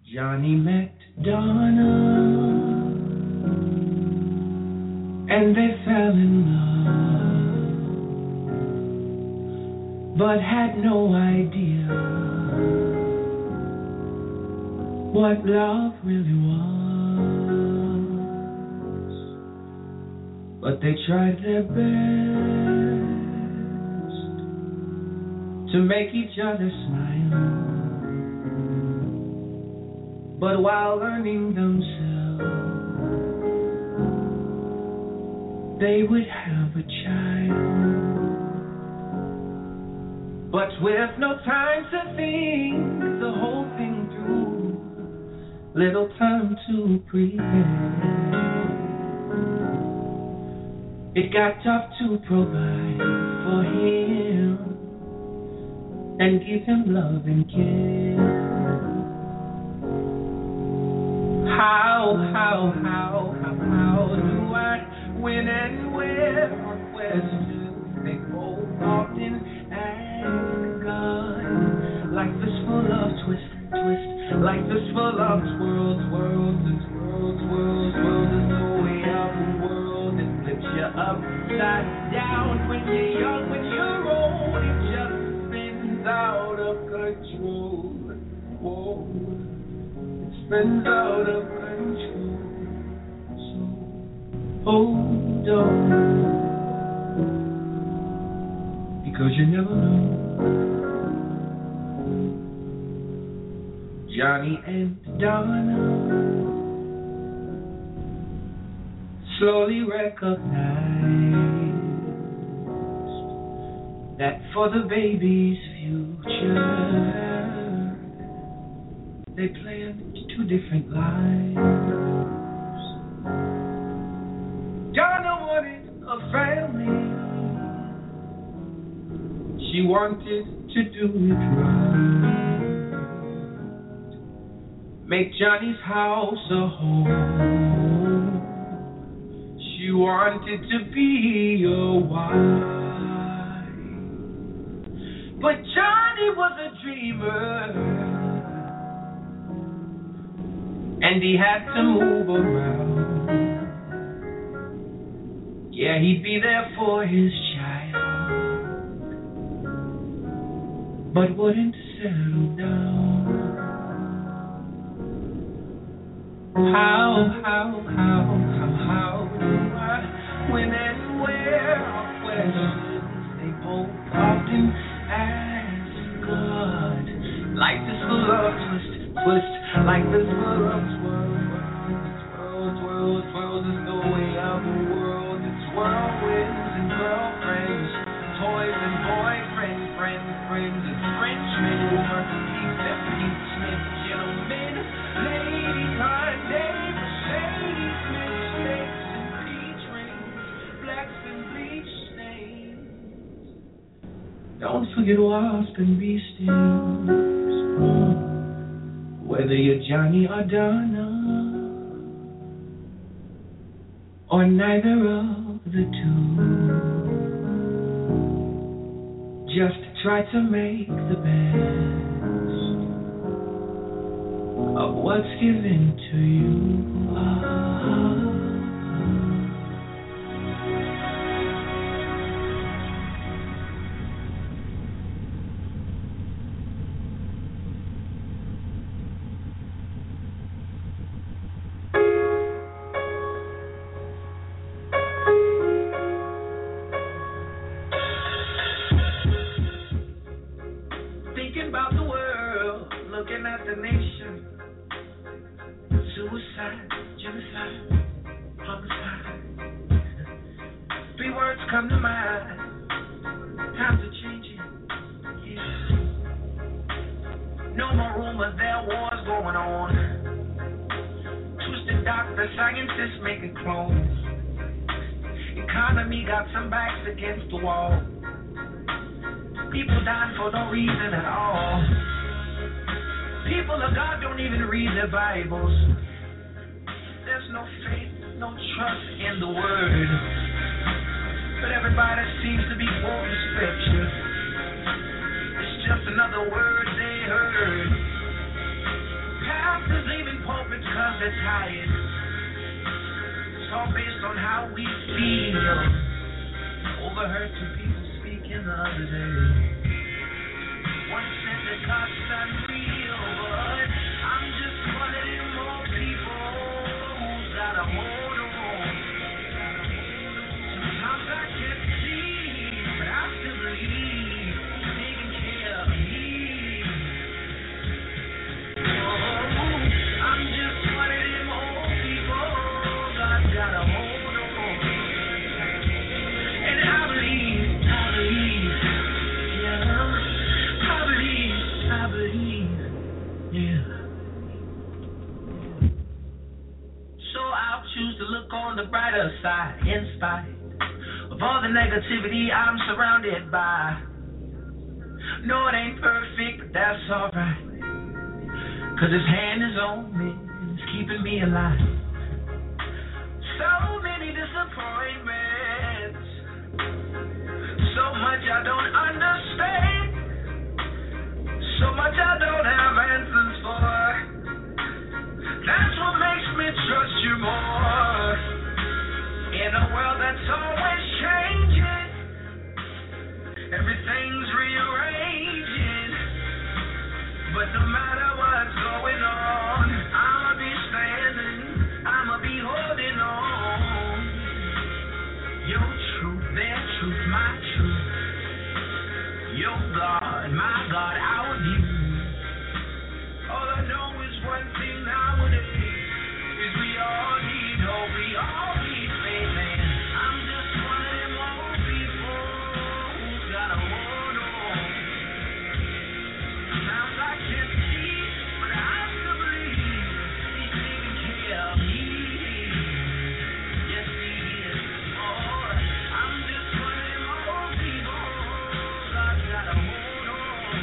Johnny met Donna, and they fell in love, but had no idea what love really was. But they tried their best to make each other smile, but while learning themselves, they would have a child. But with no time to think the whole thing through, little time to prepare, it got tough to provide for him and give him love and care. How do I win and where are questions they both often ask God. Life is full of twist, life is full of twirls, it's worlds, there's no way out the world that flips you upside down. When you're young, when you're old, it just spins out of control. Whoa. Spins out of control. So hold on, because you never know. Johnny and Donna slowly recognized that for the baby's future they planned two different lives. Donna wanted a family. She wanted to do it right. Make Johnny's house a home. She wanted to be a wife. But Johnny was a dreamer, and he had to move around. Yeah, he'd be there for his child, but wouldn't settle down. How do I win and where are questions they both often ask God. Life is full of twist, life is full of twirls, there's no way out the world. It's whirlwinds and girlfriends, toys and boyfriends, friends, it's Frenchmen, war, peace, impeachment, gentlemen, ladies, hard days, shades, mistakes, and peach rings, blacks and bleach stains. Don't forget wasp and bee stings. Whether you're Johnny or Donna, or neither of the two, just try to make the best of what's given to you. About the world, looking at the nation. Suicide, genocide, homicide. 3 words come to mind. Times are changing, yeah. No more rumors, there are wars going on. Twisted doctors, scientists making clones. Economy got some backs against the wall. People dying for no reason at all. People of God don't even read their Bibles. There's no faith, no trust in the Word. But everybody seems to be quoting Scripture. It's just another word they heard. Pastors that's highest. It's all based on how we feel. Overheard two people speaking the other day. One said the cost unreal, but I'm just one of them old people who's got a hold on. Sometimes I can't see, but I still believe taking care of me. I'm just one of them old people God's got a hold on. And I believe, yeah, I believe, yeah. So I'll choose to look on the brighter side, in spite of all the negativity I'm surrounded by. No, it ain't perfect, but that's alright. 'Cause his hand is on me, it's keeping me alive. So many disappointments, so much I don't understand, so much I don't have answers for. That's what makes me trust you more. In a world that's always changing, everything's rearranging. But no matter what's going on, I'ma be standing, I'ma be holding on. Your truth, their truth, my truth. Your God, my God, our view. All I know is one thing nowadays is we all need hope, we all need faith, and I'm just one of them old people who's got a hold on. Sometimes I can't see, but I still believe he's taking care of me. Yes, he is. Oh, I'm just one of them old people God's got a hold on.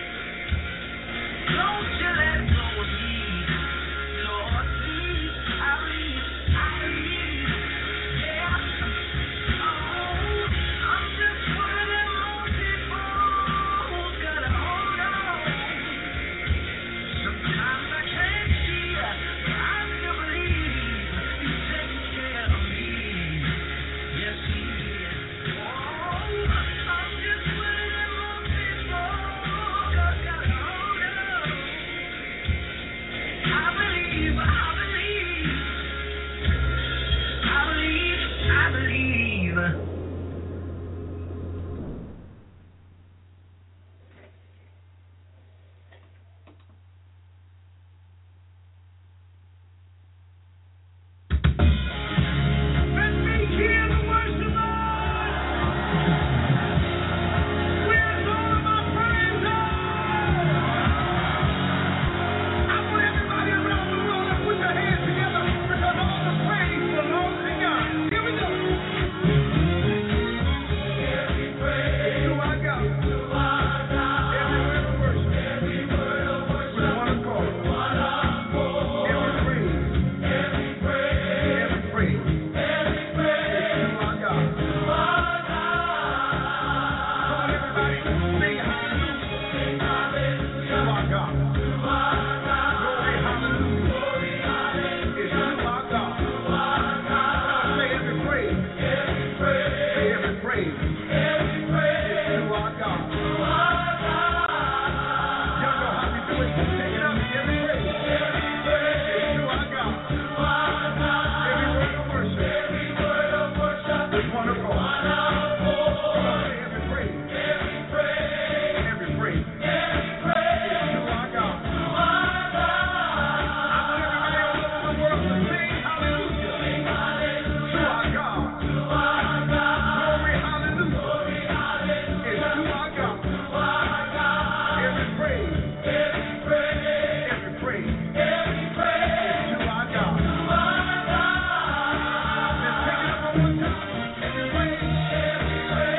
Don't you let go of me, Lord, please. I believe, yeah. Oh, I'm just one of them old people who's got a hold on. Sometimes I can't see, but I still believe he's taking care of me. Yes, he is. Oh, I'm just one of them old people God's got a hold on. I believe. Let me hear the worship, Lord. Where's all of my praise, Lord? I want everybody around the world to put their hands together because all the praise belongs to God. Here we go. Every praise to our God. Every word of worship. With one accord. Every praise. Every praise. To our God. Come on, everybody, sing hallelujah. To our God. Glory, hallelujah. It's to our God. Now say every praise. Say every praise. It's to our God. Y'all know how we do it. Take it up. Every praise. It's to our God. Every word of worship. With one accord. Come on, say every praise. Every praise. It's to our God. I want everybody all over the world to sing hallelujah to our God. Glory, hallelujah. It's to our God. Every praise. Every praise. It's to our God. Let's take it up one more time. Every praise.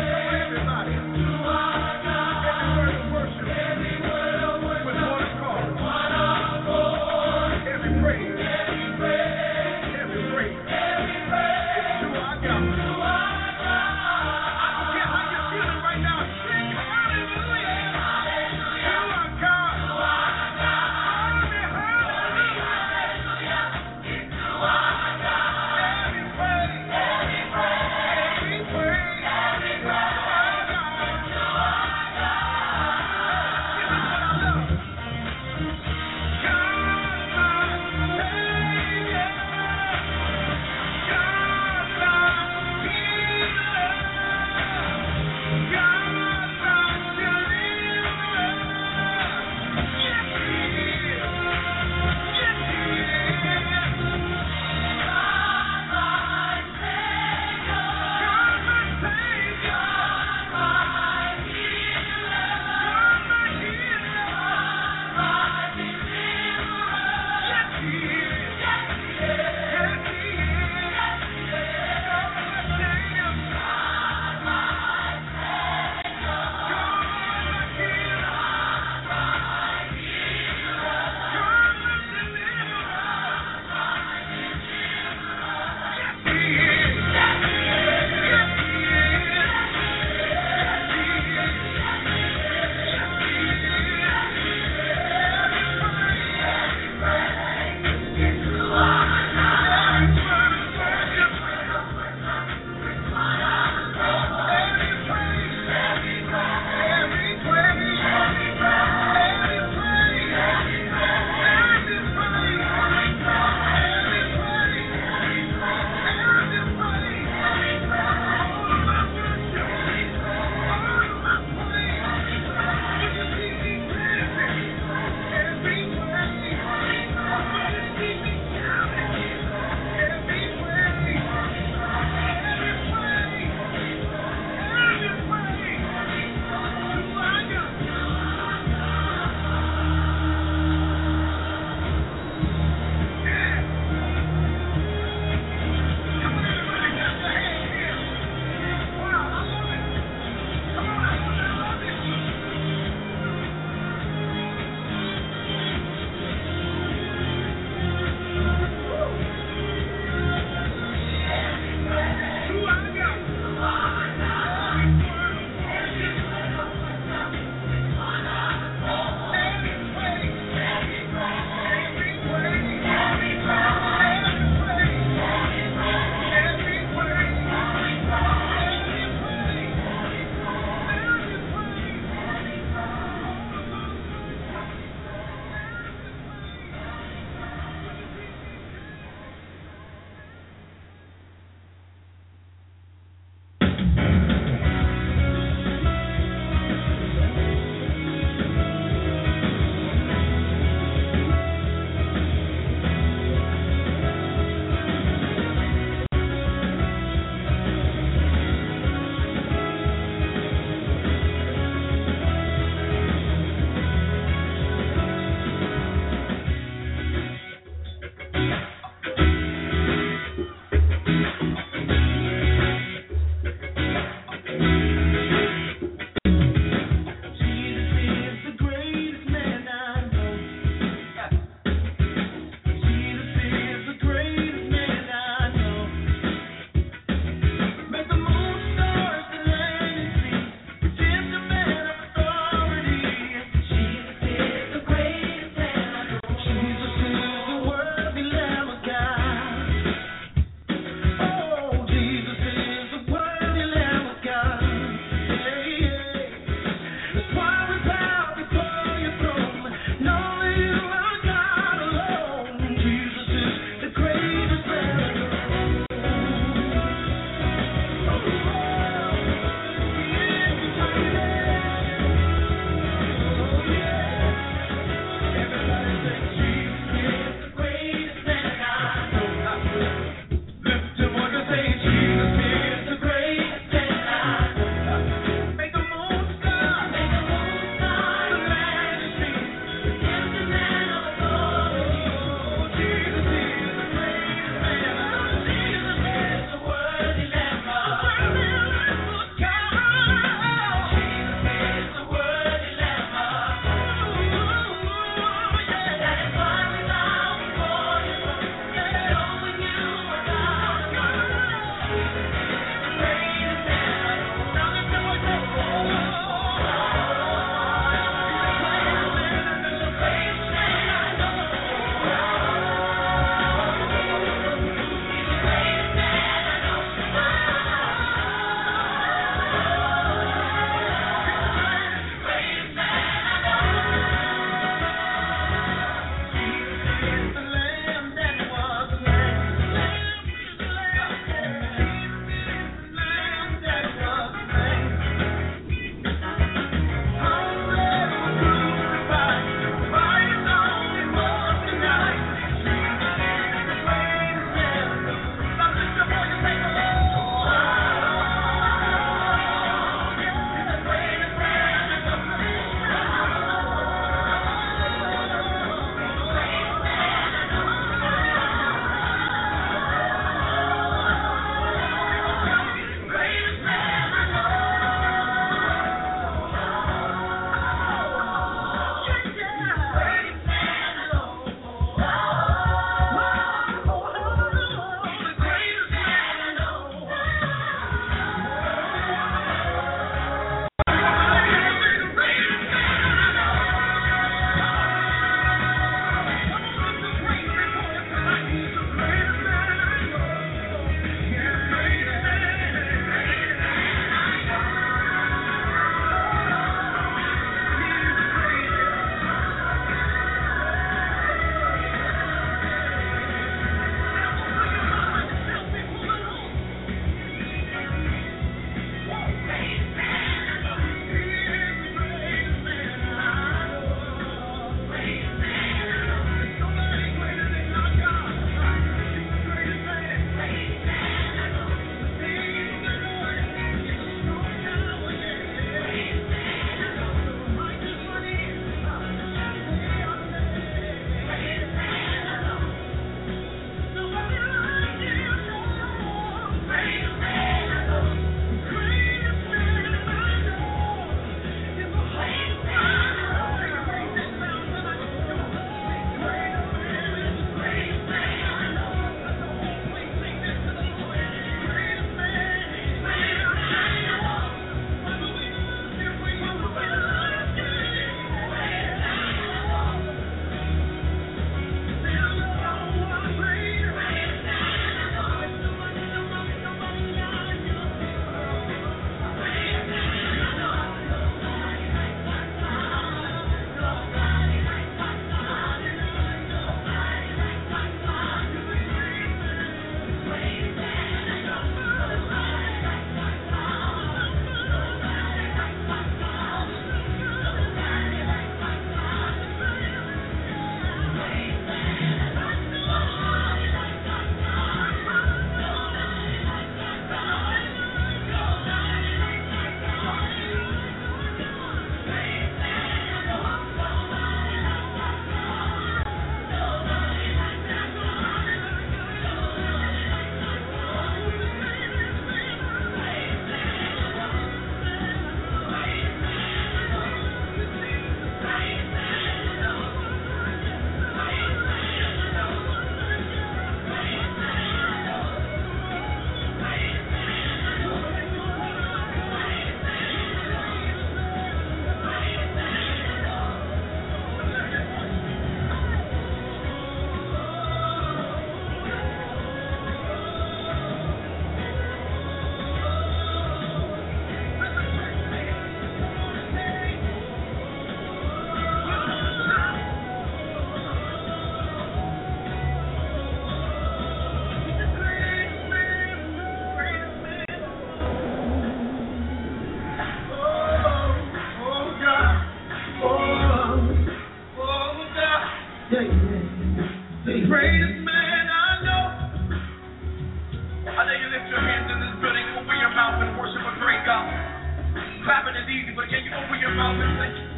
moment when